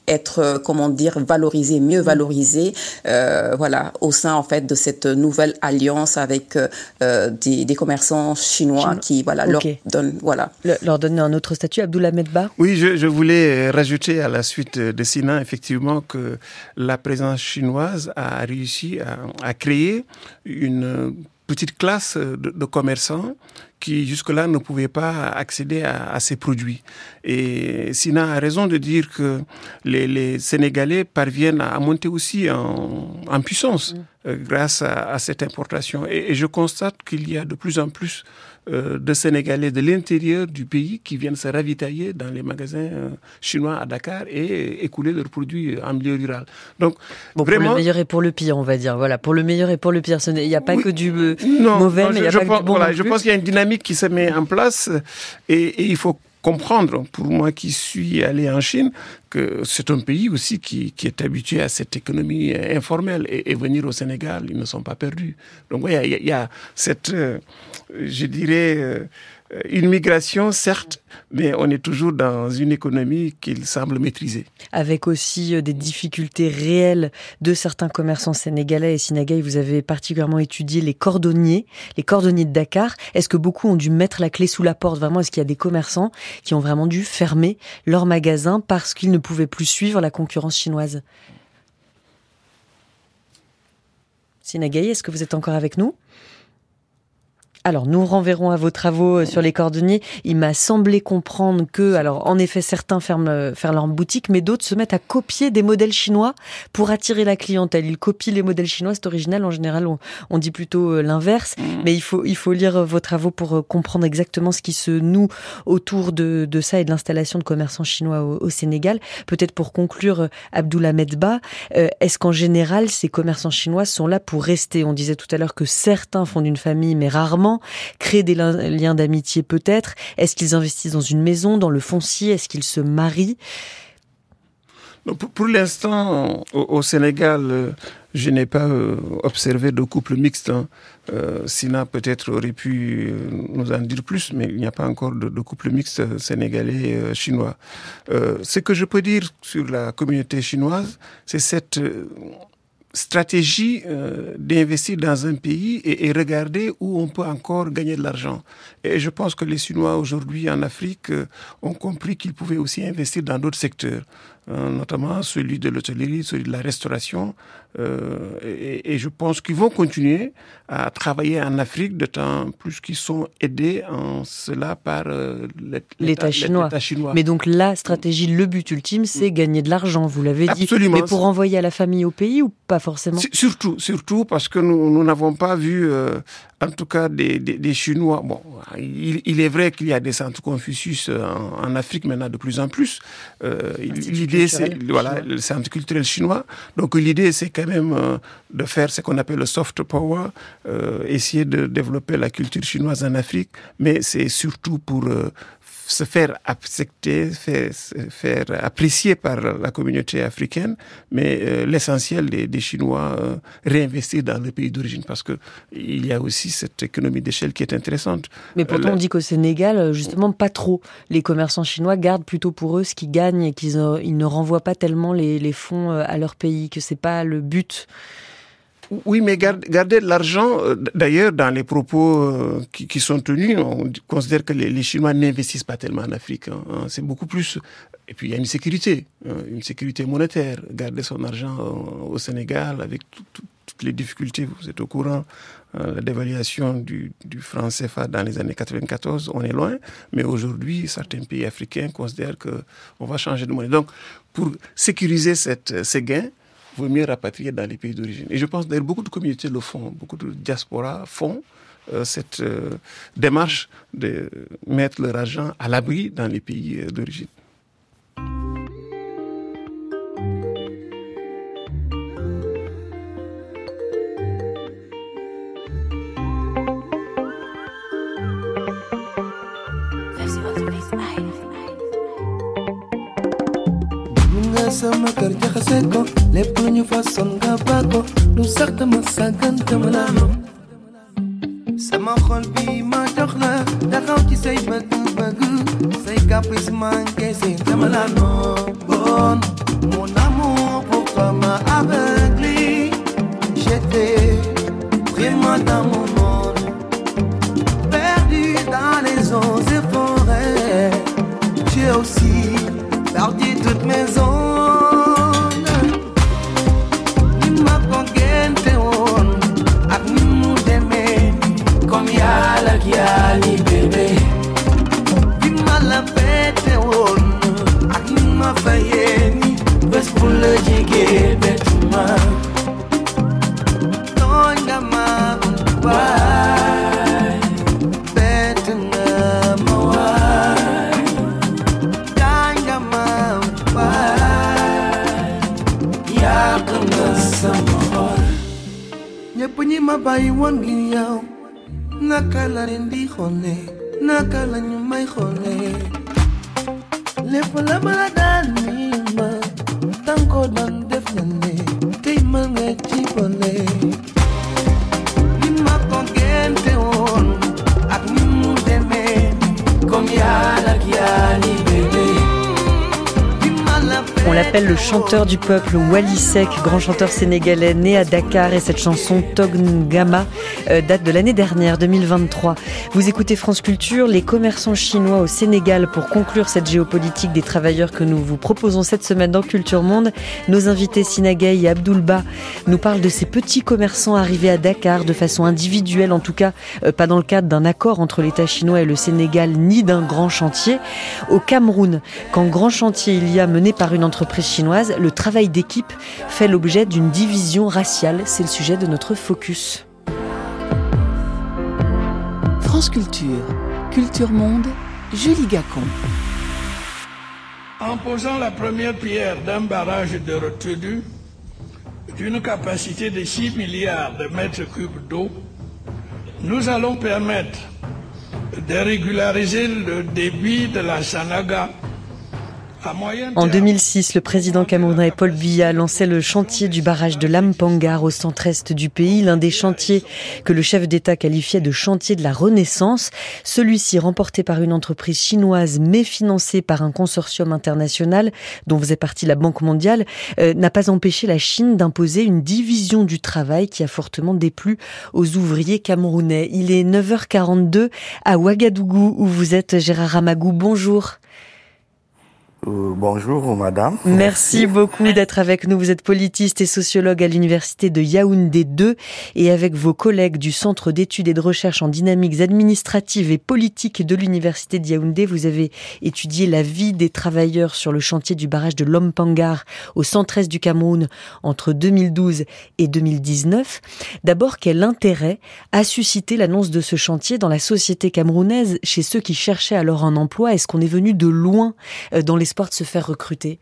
F: être, euh, comment dire, valorisés, mieux valorisés, euh, voilà, au sein en fait de cette nouvelle alliance avec euh, des, des commerçants chinois Chinois. qui, voilà, okay. leur donnent, voilà,
A: Le, leur donner un autre statut. Abdoulhamed Ba.
E: Oui, je, je voulais rajouter à la suite de Sina effectivement que la présence chinoise a réussi à, à créer une petite classe de, de commerçants qui jusque-là ne pouvaient pas accéder à, à ces produits. Et Sina a raison de dire que les, les Sénégalais parviennent à monter aussi en, en puissance mmh. euh, grâce à, à cette importation. Et, et je constate qu'il y a de plus en plus euh, de Sénégalais de l'intérieur du pays qui viennent se ravitailler dans les magasins euh, chinois à Dakar et écouler leurs produits en milieu rural. Donc,
A: bon, vraiment, pour le meilleur et pour le pire, on va dire. Voilà, pour le meilleur et pour le pire. Il n'y a pas oui, que du euh,
E: non,
A: mauvais,
E: non,
A: mais il y a
E: je
A: pas
E: pense,
A: que du bon.
E: Voilà,
A: non
E: je
A: plus.
E: pense qu'il y a une dynamique qui se met en place et, et il faut comprendre, pour moi qui suis allé en Chine, que c'est un pays aussi qui, qui est habitué à cette économie informelle et, et venir au Sénégal, ils ne sont pas perdus. Donc il ouais, y, y a cette, euh, je dirais, euh, une migration, certes, mais on est toujours dans une économie qu'il semble maîtriser.
A: Avec aussi des difficultés réelles de certains commerçants sénégalais. Et Sinagaï, vous avez particulièrement étudié les cordonniers, les cordonniers de Dakar. Est-ce que beaucoup ont dû mettre la clé sous la porte? Vraiment, est-ce qu'il y a des commerçants qui ont vraiment dû fermer leurs magasins parce qu'ils ne pouvaient plus suivre la concurrence chinoise? Sinagaï, est-ce que vous êtes encore avec nous? Alors, nous renverrons à vos travaux sur les cordonniers. Il m'a semblé comprendre que, alors, en effet, certains ferment, ferment leur boutique, mais d'autres se mettent à copier des modèles chinois pour attirer la clientèle. Ils copient les modèles chinois, c'est original. En général, on, on dit plutôt l'inverse. Mais il faut, il faut lire vos travaux pour comprendre exactement ce qui se noue autour de, de ça et de l'installation de commerçants chinois au, au Sénégal. Peut-être pour conclure, Abdoulhamed Ba, euh, est-ce qu'en général, ces commerçants chinois sont là pour rester? On disait tout à l'heure que certains font d'une famille, mais rarement. Créer des liens d'amitié peut-être. Est-ce qu'ils investissent dans une maison, dans le foncier? Est-ce qu'ils se marient?
E: Pour, pour l'instant, au, au Sénégal, je n'ai pas euh, observé de couple mixte. Hein. Euh, Sina peut-être aurait pu euh, nous en dire plus, mais il n'y a pas encore de, de couple mixte sénégalais-chinois. Euh, ce que je peux dire sur la communauté chinoise, c'est cette... Euh, stratégie euh, d'investir dans un pays et, et regarder où on peut encore gagner de l'argent. Et je pense que les Chinois aujourd'hui en Afrique euh, ont compris qu'ils pouvaient aussi investir dans d'autres secteurs, euh, notamment celui de l'hôtellerie, celui de la restauration. Euh, et, et je pense qu'ils vont continuer à travailler en Afrique, d'autant plus qu'ils sont aidés en cela par euh, l'État,
A: l'État, chinois. l'État chinois. Mais donc la stratégie, le but ultime, c'est gagner de l'argent, vous l'avez dit.
E: Absolument.
A: Mais pour envoyer à la famille au pays ou pas forcément?
E: Surtout, surtout parce que nous, nous n'avons pas vu, euh, en tout cas, des, des, des Chinois. Bon, il, il est vrai qu'il y a des centres Confucius en, en Afrique maintenant de plus en plus. Euh, l'idée, c'est voilà, le centre culturel chinois. Donc l'idée, c'est quand même euh, de faire ce qu'on appelle le soft power, euh, essayer de développer la culture chinoise en Afrique, mais c'est surtout pour euh, se faire accepter, faire, faire apprécier par la communauté africaine, mais euh, l'essentiel des, des Chinois euh, réinvestir dans le pays d'origine, parce que il y a aussi cette économie d'échelle qui est intéressante.
A: Mais pourtant, euh, on dit qu'au Sénégal, justement, pas trop. Les commerçants chinois gardent plutôt pour eux ce qu'ils gagnent et qu'ils euh, ils ne renvoient pas tellement les, les fonds à leur pays, que c'est pas le but.
E: Oui, mais garder de l'argent, d'ailleurs, dans les propos qui, qui sont tenus, on considère que les, les Chinois n'investissent pas tellement en Afrique. Hein. C'est beaucoup plus... Et puis, il y a une sécurité, hein, une sécurité monétaire. Garder son argent au Sénégal avec tout, tout, toutes les difficultés, vous êtes au courant, euh, la dévaluation du, du franc C F A dans les années quatre-vingt-quatorze, on est loin. Mais aujourd'hui, certains pays africains considèrent qu'on va changer de monnaie. Donc, pour sécuriser cette, ces gains, il vaut mieux rapatrier dans les pays d'origine. Et je pense d'ailleurs beaucoup de communautés le font, beaucoup de diaspora font euh, cette euh, démarche de mettre leur argent à l'abri dans les pays euh, d'origine.
J: sama kër jaxase ko lépp lu ñu façon nga bako lu sax dama sàggante ma la sama xol bi ma jox la taxaw ci say bëgg-bëgg say caprice manqué say dama la bon t'es vraiment dans mon monde, perdu dans les eaux et forêts. J'ai aussi perdu toutes mes ondes. Il m'a conquête on, ak ni mu demee comme yàlla ak yàlla bébé. Il m'a la fête on, ak ni ma fayee ni bés pour le jigéen betuma. Tonga ma waay, bet nga ma waay. Ganga ma waay, yàq nga sama xol. Ñëpp ñi ma bàyyi woon ngir yow, naka la leen di xoolee, naka la ñu may xoolee. Lépp la ma la daan ni ma tanko daan def na ne tey ma nga ci boole. Li ma ko gente woon ak ni mu demee comme yàlla ak yàlla bébé.
A: On l'appelle le chanteur du peuple, Wally Seck, grand chanteur sénégalais né à Dakar, et cette chanson Tongama euh, date de l'année dernière, deux mille vingt-trois. Vous écoutez France Culture, les commerçants chinois au Sénégal pour conclure cette géopolitique des travailleurs que nous vous proposons cette semaine dans Culture Monde. Nos invités Sina Gueye et Abdoulba nous parlent de ces petits commerçants arrivés à Dakar de façon individuelle, en tout cas euh, pas dans le cadre d'un accord entre l'État chinois et le Sénégal ni d'un grand chantier. Au Cameroun, quand grand chantier il y a mené par une entreprise chinoise, le travail d'équipe fait l'objet d'une division raciale. C'est le sujet de notre focus.
K: France Culture, Culture Monde, Julie Gacon.
L: En posant la première pierre d'un barrage de retenue d'une capacité de six milliards de mètres cubes d'eau, nous allons permettre de régulariser le débit de la Sanaga.
A: En deux mille six, le président camerounais Paul Biya lançait le chantier du barrage de Lampangar au centre-est du pays, l'un des chantiers que le chef d'État qualifiait de chantier de la Renaissance. Celui-ci, remporté par une entreprise chinoise mais financé par un consortium international dont faisait partie la Banque mondiale, euh, n'a pas empêché la Chine d'imposer une division du travail qui a fortement déplu aux ouvriers camerounais. Il est neuf heures quarante-deux à Ouagadougou où vous êtes, Gérard Ramagou. Bonjour.
M: Euh, bonjour madame.
A: Merci, Merci beaucoup d'être avec nous. Vous êtes politiste et sociologue à l'université de Yaoundé deux et avec vos collègues du Centre d'études et de recherche en dynamiques administratives et politiques de l'université de Yaoundé, vous avez étudié la vie des travailleurs sur le chantier du barrage de Lampangar au centre-est du Cameroun entre deux mille douze et deux mille dix-neuf. D'abord, quel intérêt a suscité l'annonce de ce chantier dans la société camerounaise chez ceux qui cherchaient alors un emploi? Est-ce qu'on est venu de loin dans les de se faire recruter?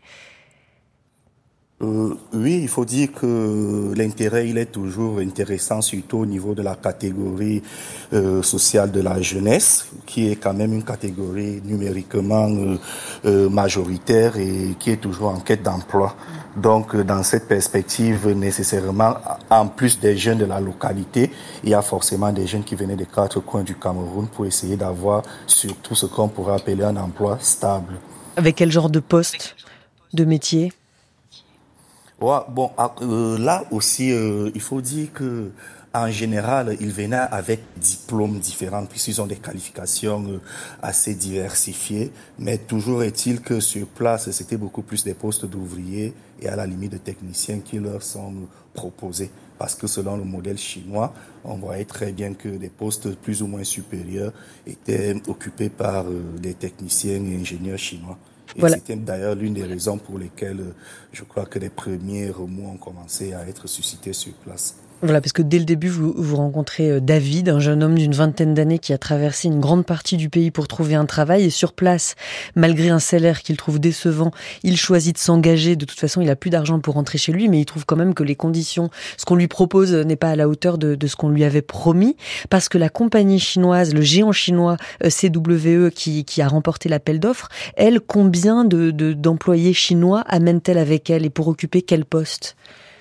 M: Euh, oui, il faut dire que l'intérêt, il est toujours intéressant, surtout au niveau de la catégorie euh, sociale de la jeunesse, qui est quand même une catégorie numériquement euh, euh, majoritaire et qui est toujours en quête d'emploi. Donc, dans cette perspective, nécessairement, en plus des jeunes de la localité, il y a forcément des jeunes qui venaient des quatre coins du Cameroun pour essayer d'avoir surtout ce qu'on pourrait appeler un emploi stable.
A: Avec quel genre de poste, de métier?
M: Ouais, bon, euh, là aussi, euh, il faut dire que en général, ils venaient avec diplômes différents, puisqu'ils ont des qualifications euh, assez diversifiées. Mais toujours est-il que sur place, c'était beaucoup plus des postes d'ouvriers et à la limite de techniciens qui leur sont proposés. Parce que selon le modèle chinois, on voyait très bien que des postes plus ou moins supérieurs étaient occupés par euh, des techniciens et ingénieurs chinois. Et voilà. C'était d'ailleurs l'une des raisons pour lesquelles euh, je crois que les premiers remous ont commencé à être suscités sur place.
A: Voilà, parce que dès le début, vous, vous rencontrez David, un jeune homme d'une vingtaine d'années qui a traversé une grande partie du pays pour trouver un travail. Et sur place, malgré un salaire qu'il trouve décevant, il choisit de s'engager. De toute façon, il a plus d'argent pour rentrer chez lui, mais il trouve quand même que les conditions, ce qu'on lui propose n'est pas à la hauteur de, de ce qu'on lui avait promis. Parce que la compagnie chinoise, le géant chinois C W E qui, qui a remporté l'appel d'offres, elle, combien de, de, d'employés chinois amène-t-elle avec elle et pour occuper quel poste ?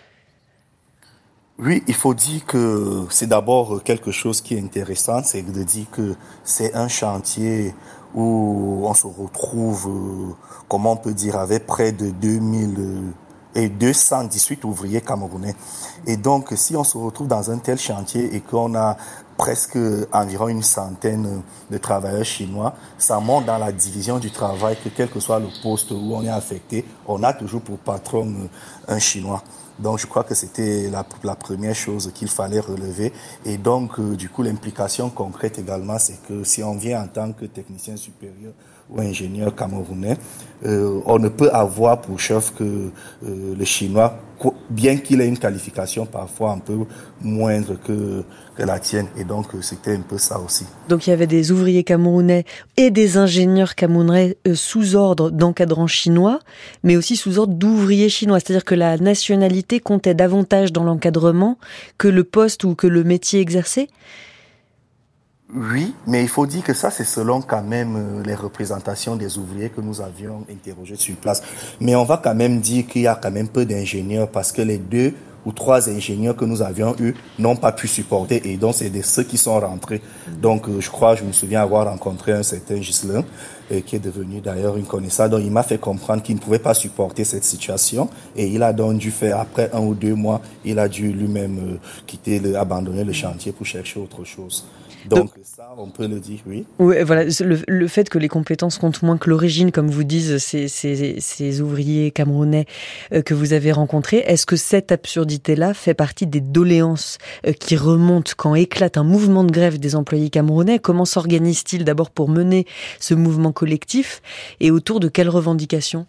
M: Oui, il faut dire que c'est d'abord quelque chose qui est intéressant, c'est de dire que c'est un chantier où on se retrouve, comment on peut dire, avec près de deux mille et deux cent dix-huit ouvriers camerounais. Et donc, si on se retrouve dans un tel chantier et qu'on a presque environ une centaine de travailleurs chinois, ça montre dans la division du travail que quel que soit le poste où on est affecté, on a toujours pour patron un Chinois. Donc, je crois que c'était la, la première chose qu'il fallait relever. Et donc, euh, du coup, l'implication concrète également, c'est que si on vient en tant que technicien supérieur ou ingénieur camerounais, euh, on ne peut avoir pour chef que euh, le Chinois, bien qu'il ait une qualification parfois un peu moindre que, que la tienne. Et donc, euh, c'était un peu ça aussi.
A: Donc, il y avait des ouvriers camerounais et des ingénieurs camerounais euh, sous ordre d'encadrants chinois, mais aussi sous ordre d'ouvriers chinois. C'est-à-dire que la nationalité comptait davantage dans l'encadrement que le poste ou que le métier exercé?
M: Oui, mais il faut dire que ça, c'est selon quand même les représentations des ouvriers que nous avions interrogés sur place. Mais on va quand même dire qu'il y a quand même peu d'ingénieurs parce que les deux ou trois ingénieurs que nous avions eus n'ont pas pu supporter et donc c'est de ceux qui sont rentrés. Donc je crois, je me souviens avoir rencontré un certain Ghislain euh, qui est devenu d'ailleurs une connaissance. Donc il m'a fait comprendre qu'il ne pouvait pas supporter cette situation et il a donc dû faire, après un ou deux mois, il a dû lui-même euh, quitter, le, abandonner le chantier pour chercher autre chose. Donc, Donc ça, on peut le dire, oui.
A: Oui, voilà, le, le fait que les compétences comptent moins que l'origine, comme vous disent ces, ces, ces ouvriers camerounais euh, que vous avez rencontrés, est-ce que cette absurdité-là fait partie des doléances euh, qui remontent quand éclate un mouvement de grève des employés camerounais? Comment s'organise-t-il d'abord pour mener ce mouvement collectif et autour de quelles revendications?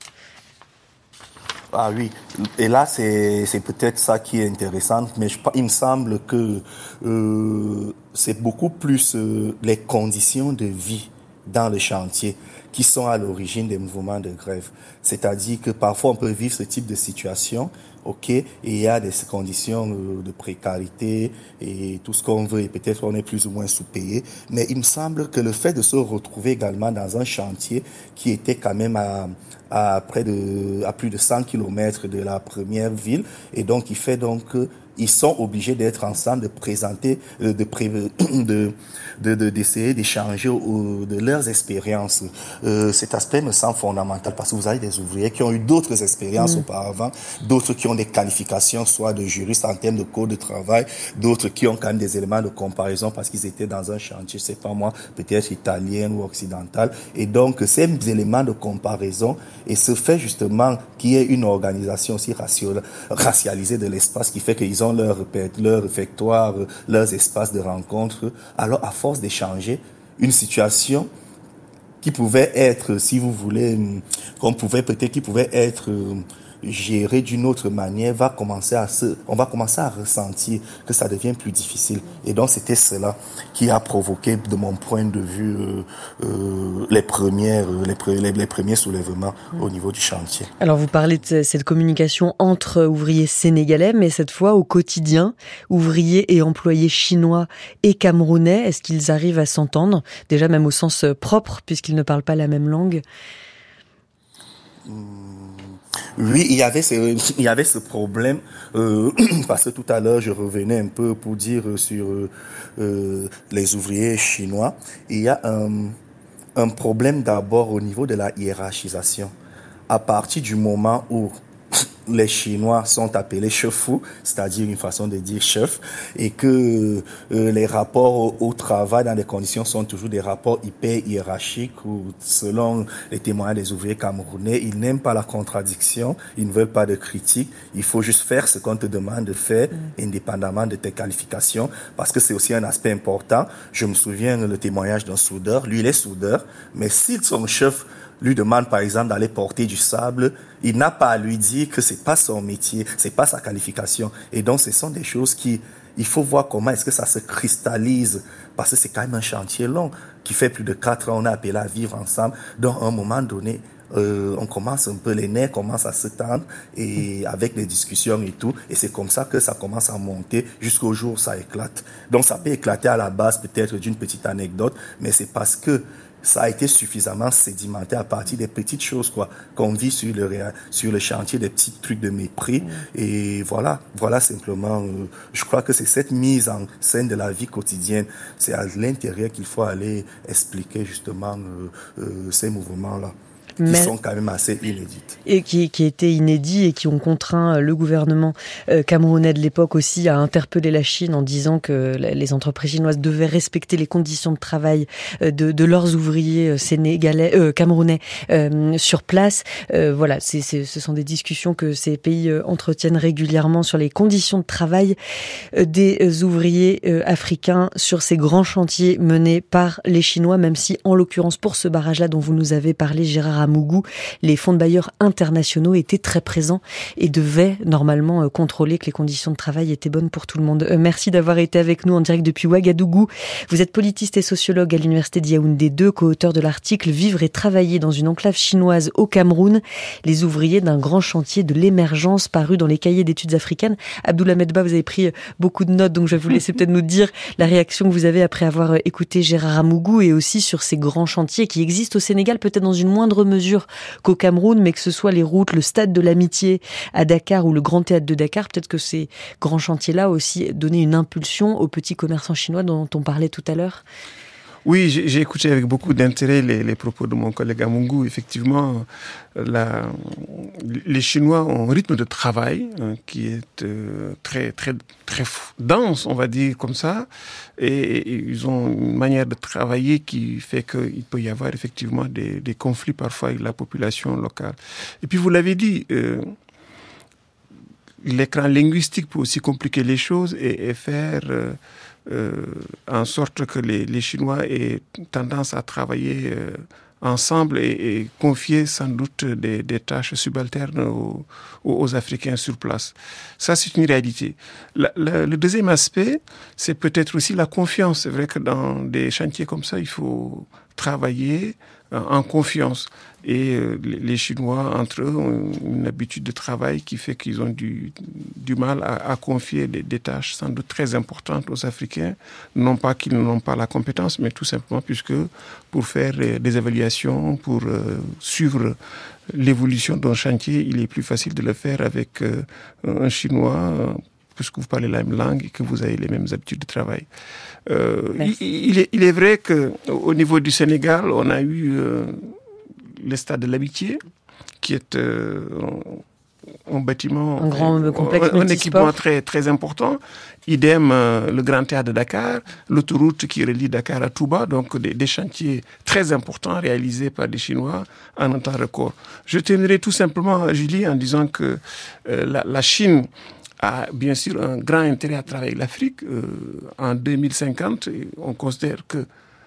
M: Ah oui, et là c'est c'est peut-être ça qui est intéressant, mais je, il me semble que euh, c'est beaucoup plus euh, les conditions de vie dans le chantier qui sont à l'origine des mouvements de grève. C'est-à-dire que parfois on peut vivre ce type de situation, ok, et il y a des conditions euh, de précarité et tout ce qu'on veut, et peut-être on est plus ou moins sous-payé, mais il me semble que le fait de se retrouver également dans un chantier qui était quand même à à près de, à plus de cent kilomètres de la première ville, et donc il fait donc que ils sont obligés d'être ensemble, de présenter, de, de, de, de, de d'essayer d'échanger au, de leurs expériences. Euh, cet aspect me semble fondamental parce que vous avez des ouvriers qui ont eu d'autres expériences mmh. auparavant, d'autres qui ont des qualifications, soit de juristes en termes de code de travail, d'autres qui ont quand même des éléments de comparaison parce qu'ils étaient dans un chantier, je sais pas moi, peut-être italien ou occidental. Et donc, ces éléments de comparaison, et ce fait justement qu'il y ait une organisation aussi racialisée de l'espace qui fait qu'ils ont leur, leur réfectoire, leurs espaces de rencontre. Alors, à force d'échanger, une situation qui pouvait être, si vous voulez, qu'on pouvait peut-être, qui pouvait être gérée d'une autre manière, va commencer à se, on va commencer à ressentir que ça devient plus difficile. Et donc, c'était cela qui a provoqué, de mon point de vue, euh, euh, les premières, les, pre, les, les premiers soulèvements mmh. au niveau du chantier.
A: Alors, vous parlez de cette communication entre ouvriers sénégalais, mais cette fois au quotidien, ouvriers et employés chinois et camerounais, est-ce qu'ils arrivent à s'entendre, déjà même au sens propre, puisqu'ils ne parlent pas la même langue?
M: mmh. Oui, il y avait ce, il y avait ce problème, euh, parce que tout à l'heure, je revenais un peu pour dire sur euh, les ouvriers chinois. Il y a un, un problème d'abord au niveau de la hiérarchisation. À partir du moment où les Chinois sont appelés chefs, c'est-à-dire une façon de dire chef, et que euh, les rapports au, au travail dans des conditions sont toujours des rapports hyper hiérarchiques où, selon les témoignages des ouvriers camerounais, ils n'aiment pas la contradiction, ils ne veulent pas de critique, il faut juste faire ce qu'on te demande de faire, mmh. indépendamment de tes qualifications, parce que c'est aussi un aspect important. Je me souviens le témoignage d'un soudeur, lui il est soudeur, mais si son chef lui demande par exemple d'aller porter du sable, il n'a pas à lui dire que c'est pas son métier, c'est pas sa qualification. Et donc ce sont des choses qui, il faut voir comment est-ce que ça se cristallise, parce que c'est quand même un chantier long qui fait plus de quatre ans, on a appelé à vivre ensemble. Donc à un moment donné, euh, on commence un peu, les nerfs commencent à se tendre et avec les discussions et tout, et c'est comme ça que ça commence à monter jusqu'au jour où ça éclate. Donc ça peut éclater à la base peut-être d'une petite anecdote, mais c'est parce que ça a été suffisamment sédimenté à partir des petites choses quoi qu'on vit sur le sur le chantier, des petits trucs de mépris. Mmh. Et voilà, voilà simplement. Euh, je crois que c'est cette mise en scène de la vie quotidienne, c'est à l'intérieur qu'il faut aller expliquer justement euh, euh, ces mouvements-là. qui Mais... sont quand même assez inédites.
A: Et qui, qui étaient inédits et qui ont contraint le gouvernement euh, camerounais de l'époque aussi à interpeller la Chine en disant que les entreprises chinoises devaient respecter les conditions de travail de, de leurs ouvriers sénégalais, euh, camerounais euh, sur place. Euh, voilà, c'est, c'est, ce sont des discussions que ces pays entretiennent régulièrement sur les conditions de travail des ouvriers euh, africains sur ces grands chantiers menés par les Chinois, même si en l'occurrence pour ce barrage-là dont vous nous avez parlé, Gérard Amougou, les fonds de bailleurs internationaux étaient très présents et devaient normalement contrôler que les conditions de travail étaient bonnes pour tout le monde. Merci d'avoir été avec nous en direct depuis Ouagadougou. Vous êtes politiste et sociologue à l'université de Yaoundé deux, co-auteur de l'article « Vivre et travailler dans une enclave chinoise au Cameroun, les ouvriers d'un grand chantier de l'émergence » paru dans les cahiers d'études africaines. Abdoulaye Medba, vous avez pris beaucoup de notes, donc je vais vous laisser peut-être nous dire la réaction que vous avez après avoir écouté Gérard Amougou et aussi sur ces grands chantiers qui existent au Sénégal, peut-être dans une moindre mesure qu'au Cameroun, mais que ce soit les routes, le stade de l'amitié à Dakar ou le grand théâtre de Dakar, peut-être que ces grands chantiers-là ont aussi donné une impulsion aux petits commerçants chinois dont on parlait tout à l'heure.
E: Oui, j'ai, j'ai écouté avec beaucoup d'intérêt les, les propos de mon collègue Amougou. Effectivement, la, les Chinois ont un rythme de travail hein, qui est euh, très, très, très dense, on va dire comme ça. Et, et ils ont une manière de travailler qui fait qu'il peut y avoir effectivement des, des conflits parfois avec la population locale. Et puis vous l'avez dit, euh, l'écran linguistique peut aussi compliquer les choses et, et faire... Euh, Euh, en sorte que les, les Chinois aient tendance à travailler euh, ensemble et, et confier sans doute des, des tâches subalternes aux, aux Africains sur place. Ça, c'est une réalité. La, la, le deuxième aspect, c'est peut-être aussi la confiance. C'est vrai que dans des chantiers comme ça, il faut travailler euh, en confiance. Et euh, les Chinois, entre eux, ont une habitude de travail qui fait qu'ils ont du, du mal à, à confier des, des tâches sans doute très importantes aux Africains. Non pas qu'ils n'ont pas la compétence, mais tout simplement puisque pour faire euh, des évaluations, pour euh, suivre l'évolution d'un chantier, il est plus facile de le faire avec euh, un Chinois, euh, puisque vous parlez la même langue et que vous avez les mêmes habitudes de travail. Euh, il, il, est, il est vrai qu'au niveau du Sénégal, on a eu... Euh, le stade de l'amitié, qui est euh, un, un bâtiment,
A: un grand complexe
E: un, un équipement très, très important. Idem, euh, le grand théâtre de Dakar, l'autoroute qui relie Dakar à Touba, donc des, des chantiers très importants réalisés par des Chinois en un temps record. Je terminerai tout simplement, Julie, en disant que euh, la, la Chine a bien sûr un grand intérêt à travailler avec l'Afrique. Euh, en deux mille cinquante, on considère que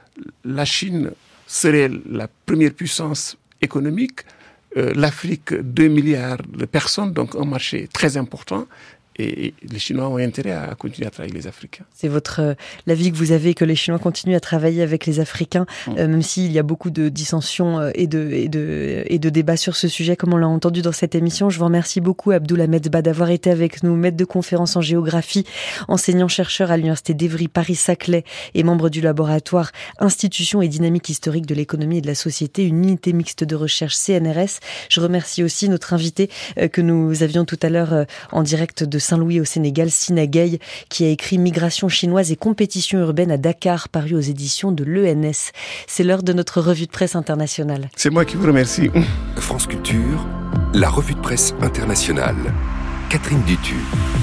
E: la Chine serait la première puissance économique, euh, l'Afrique deux milliards de personnes, donc un marché très important. Et les Chinois ont intérêt à continuer à travailler avec les Africains.
A: C'est votre euh, l'avis que vous avez, que les Chinois continuent à travailler avec les Africains, mmh. euh, même s'il y a beaucoup de dissensions euh, et, de, et, de, et de débats sur ce sujet, comme on l'a entendu dans cette émission. Je vous remercie beaucoup, Abdoulaye Medba, d'avoir été avec nous, maître de conférences en géographie, enseignant-chercheur à l'Université d'Evry Paris-Saclay et membre du laboratoire Institutions et dynamique historique de l'économie et de la société, une unité mixte de recherche C N R S. Je remercie aussi notre invité euh, que nous avions tout à l'heure euh, en direct de Saint-Louis au Sénégal, Sina Gueye, qui a écrit Migration chinoise et compétition urbaine à Dakar, paru aux éditions de l'E N S. C'est l'heure de notre revue de presse internationale.
E: C'est moi qui vous remercie.
N: France Culture, la revue de presse internationale. Catherine Dutu.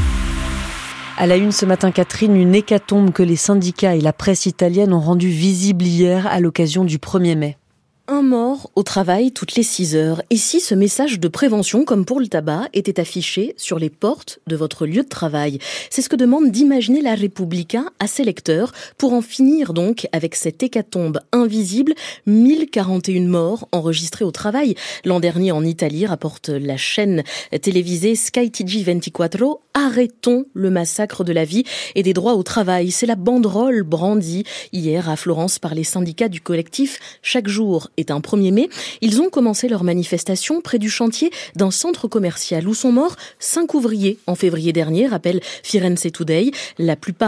A: À la une ce matin, Catherine, une hécatombe que les syndicats et la presse italienne ont rendue visible hier à l'occasion du premier mai.
O: Un mort au travail toutes les six heures. Et si ce message de prévention, comme pour le tabac, était affiché sur les portes de votre lieu de travail? C'est ce que demande d'imaginer la Repubblica à ses lecteurs pour en finir donc avec cette hécatombe invisible. mille quarante et un morts enregistrés au travail l'an dernier en Italie, rapporte la chaîne télévisée Sky T G vingt-quatre. Arrêtons le massacre de la vie et des droits au travail. C'est la banderole brandie hier à Florence par les syndicats du collectif Chaque jour est un premier mai. Ils ont commencé leur manifestation près du chantier d'un centre commercial où sont morts cinq ouvriers en février dernier, rappelle Firenze Today. La plupart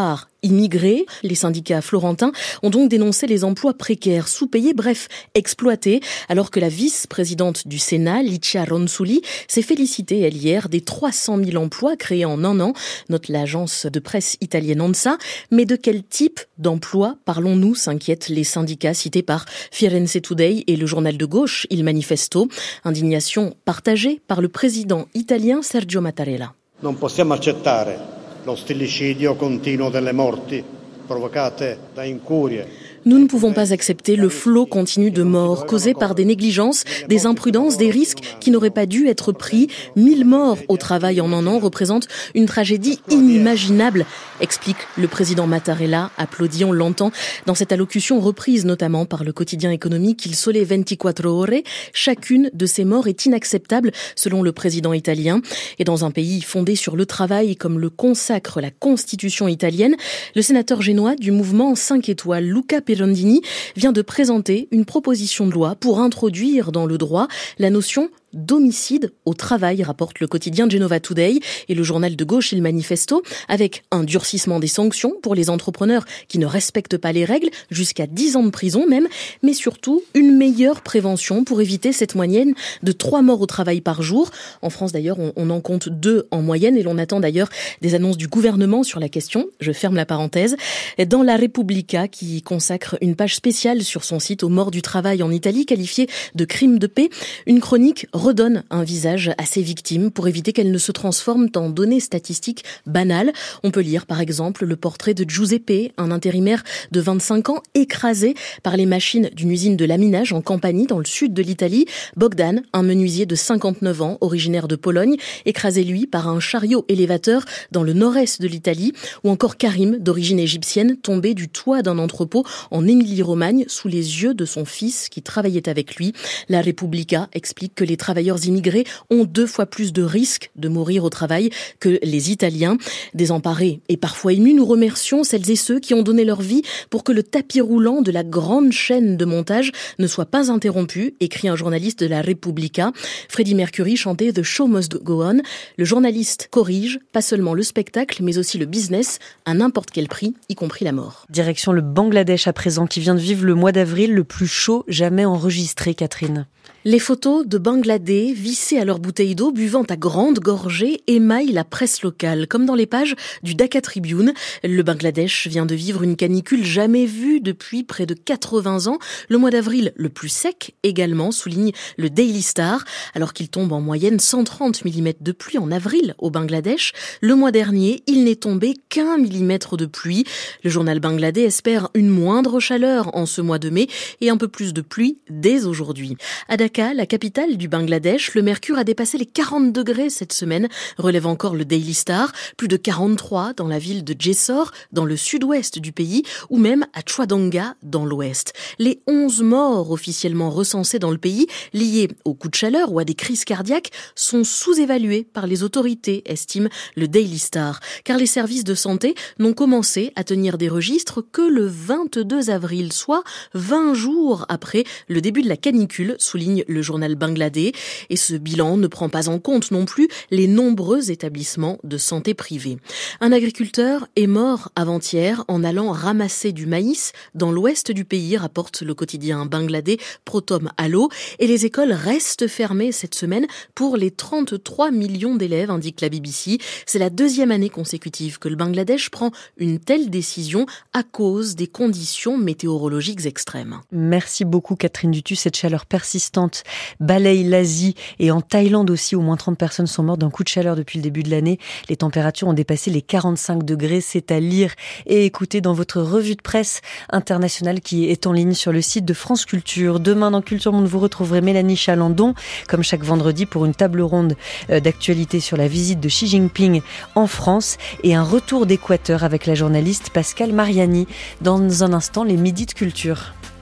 O: immigrés. Les syndicats florentins ont donc dénoncé les emplois précaires, sous-payés, bref, exploités, alors que la vice-présidente du Sénat, Licia Ronzulli, s'est félicitée, elle, hier, des trois cent mille emplois créés en un an, note l'agence de presse italienne ANSA. Mais de quel type d'emploi parlons-nous, s'inquiètent les syndicats cités par Firenze Today et le journal de gauche Il Manifesto. Indignation partagée par le président italien Sergio Mattarella.
P: Non possiamo accettare lo stillicidio continuo delle morti provocate da incurie.
O: Nous ne pouvons pas accepter le flot continu de morts causés par des négligences, des imprudences, des risques qui n'auraient pas dû être pris. Mille morts au travail en un an représentent une tragédie inimaginable, explique le président Mattarella, applaudi, on l'entend, dans cette allocution reprise notamment par le quotidien économique Il Sole vingt-quatre Ore. Chacune de ces morts est inacceptable, selon le président italien. Et dans un pays fondé sur le travail, comme le consacre la constitution italienne, le sénateur génois du mouvement cinq étoiles, Luca Pirondini, vient de présenter une proposition de loi pour introduire dans le droit la notion d'homicide au travail, rapporte le quotidien Genova Today et le journal de gauche Il Manifesto, avec un durcissement des sanctions pour les entrepreneurs qui ne respectent pas les règles, jusqu'à dix ans de prison même, mais surtout une meilleure prévention pour éviter cette moyenne de trois morts au travail par jour. En France d'ailleurs, on, on en compte deux en moyenne et l'on attend d'ailleurs des annonces du gouvernement sur la question. Je ferme la parenthèse. Dans La Repubblica, qui consacre une page spéciale sur son site aux morts du travail en Italie, qualifiée de crime de paix, une chronique redonne un visage à ces victimes pour éviter qu'elles ne se transforment en données statistiques banales. On peut lire par exemple le portrait de Giuseppe, un intérimaire de vingt-cinq ans écrasé par les machines d'une usine de laminage en Campanie dans le sud de l'Italie. Bogdan, un menuisier de cinquante-neuf ans, originaire de Pologne, écrasé lui par un chariot élévateur dans le nord-est de l'Italie. Ou encore Karim, d'origine égyptienne, tombé du toit d'un entrepôt en Émilie-Romagne sous les yeux de son fils qui travaillait avec lui. La Repubblica explique que les travailleurs immigrés ont deux fois plus de risques de mourir au travail que les Italiens. Désemparés et parfois émus, nous remercions celles et ceux qui ont donné leur vie pour que le tapis roulant de la grande chaîne de montage ne soit pas interrompu, écrit un journaliste de la Repubblica. Freddie Mercury chantait The Show Must Go On. Le journaliste corrige, pas seulement le spectacle, mais aussi le business, à n'importe quel prix, y compris la mort.
A: Direction le Bangladesh à présent, qui vient de vivre le mois d'avril le plus chaud jamais enregistré, Catherine.
O: Les photos de Bangladais vissés à leur bouteille d'eau, buvant à grandes gorgées, émaillent la presse locale, comme dans les pages du Dhaka Tribune. Le Bangladesh vient de vivre une canicule jamais vue depuis près de quatre-vingts ans. Le mois d'avril, le plus sec également, souligne le Daily Star. Alors qu'il tombe en moyenne cent trente millimètres de pluie en avril au Bangladesh, le mois dernier, il n'est tombé qu'un millimètre de pluie. Le journal bangladais espère une moindre chaleur en ce mois de mai et un peu plus de pluie dès aujourd'hui. À Dhaka, la capitale du Bangladesh, le mercure a dépassé les quarante degrés cette semaine, relève encore le Daily Star, plus de quarante-trois dans la ville de Jessore, dans le sud-ouest du pays, ou même à Chouadanga, dans l'ouest. Les onze morts officiellement recensés dans le pays, liés aux coups de chaleur ou à des crises cardiaques, sont sous-évalués par les autorités, estime le Daily Star, car les services de santé n'ont commencé à tenir des registres que le vingt-deux avril, soit vingt jours après le début de la canicule, souligne le journal bangladais, et ce bilan ne prend pas en compte non plus les nombreux établissements de santé privés. Un agriculteur est mort avant-hier en allant ramasser du maïs dans l'ouest du pays, rapporte le quotidien bangladais Protom Allo, et les écoles restent fermées cette semaine pour les trente-trois millions d'élèves, indique la B B C. C'est la deuxième année consécutive que le Bangladesh prend une telle décision à cause des conditions météorologiques extrêmes.
A: Merci beaucoup Catherine Dutu, cette chaleur persistante balaye l'Asie et en Thaïlande aussi, au moins trente personnes sont mortes d'un coup de chaleur depuis le début de l'année. Les températures ont dépassé les quarante-cinq degrés. C'est à lire et écouter dans votre revue de presse internationale qui est en ligne sur le site de France Culture. Demain dans Culture Monde, vous retrouverez Mélanie Chalandon, comme chaque vendredi, pour une table ronde d'actualité sur la visite de Xi Jinping en France et un retour d'Équateur avec la journaliste Pascale Mariani. Dans un instant, les midis de culture.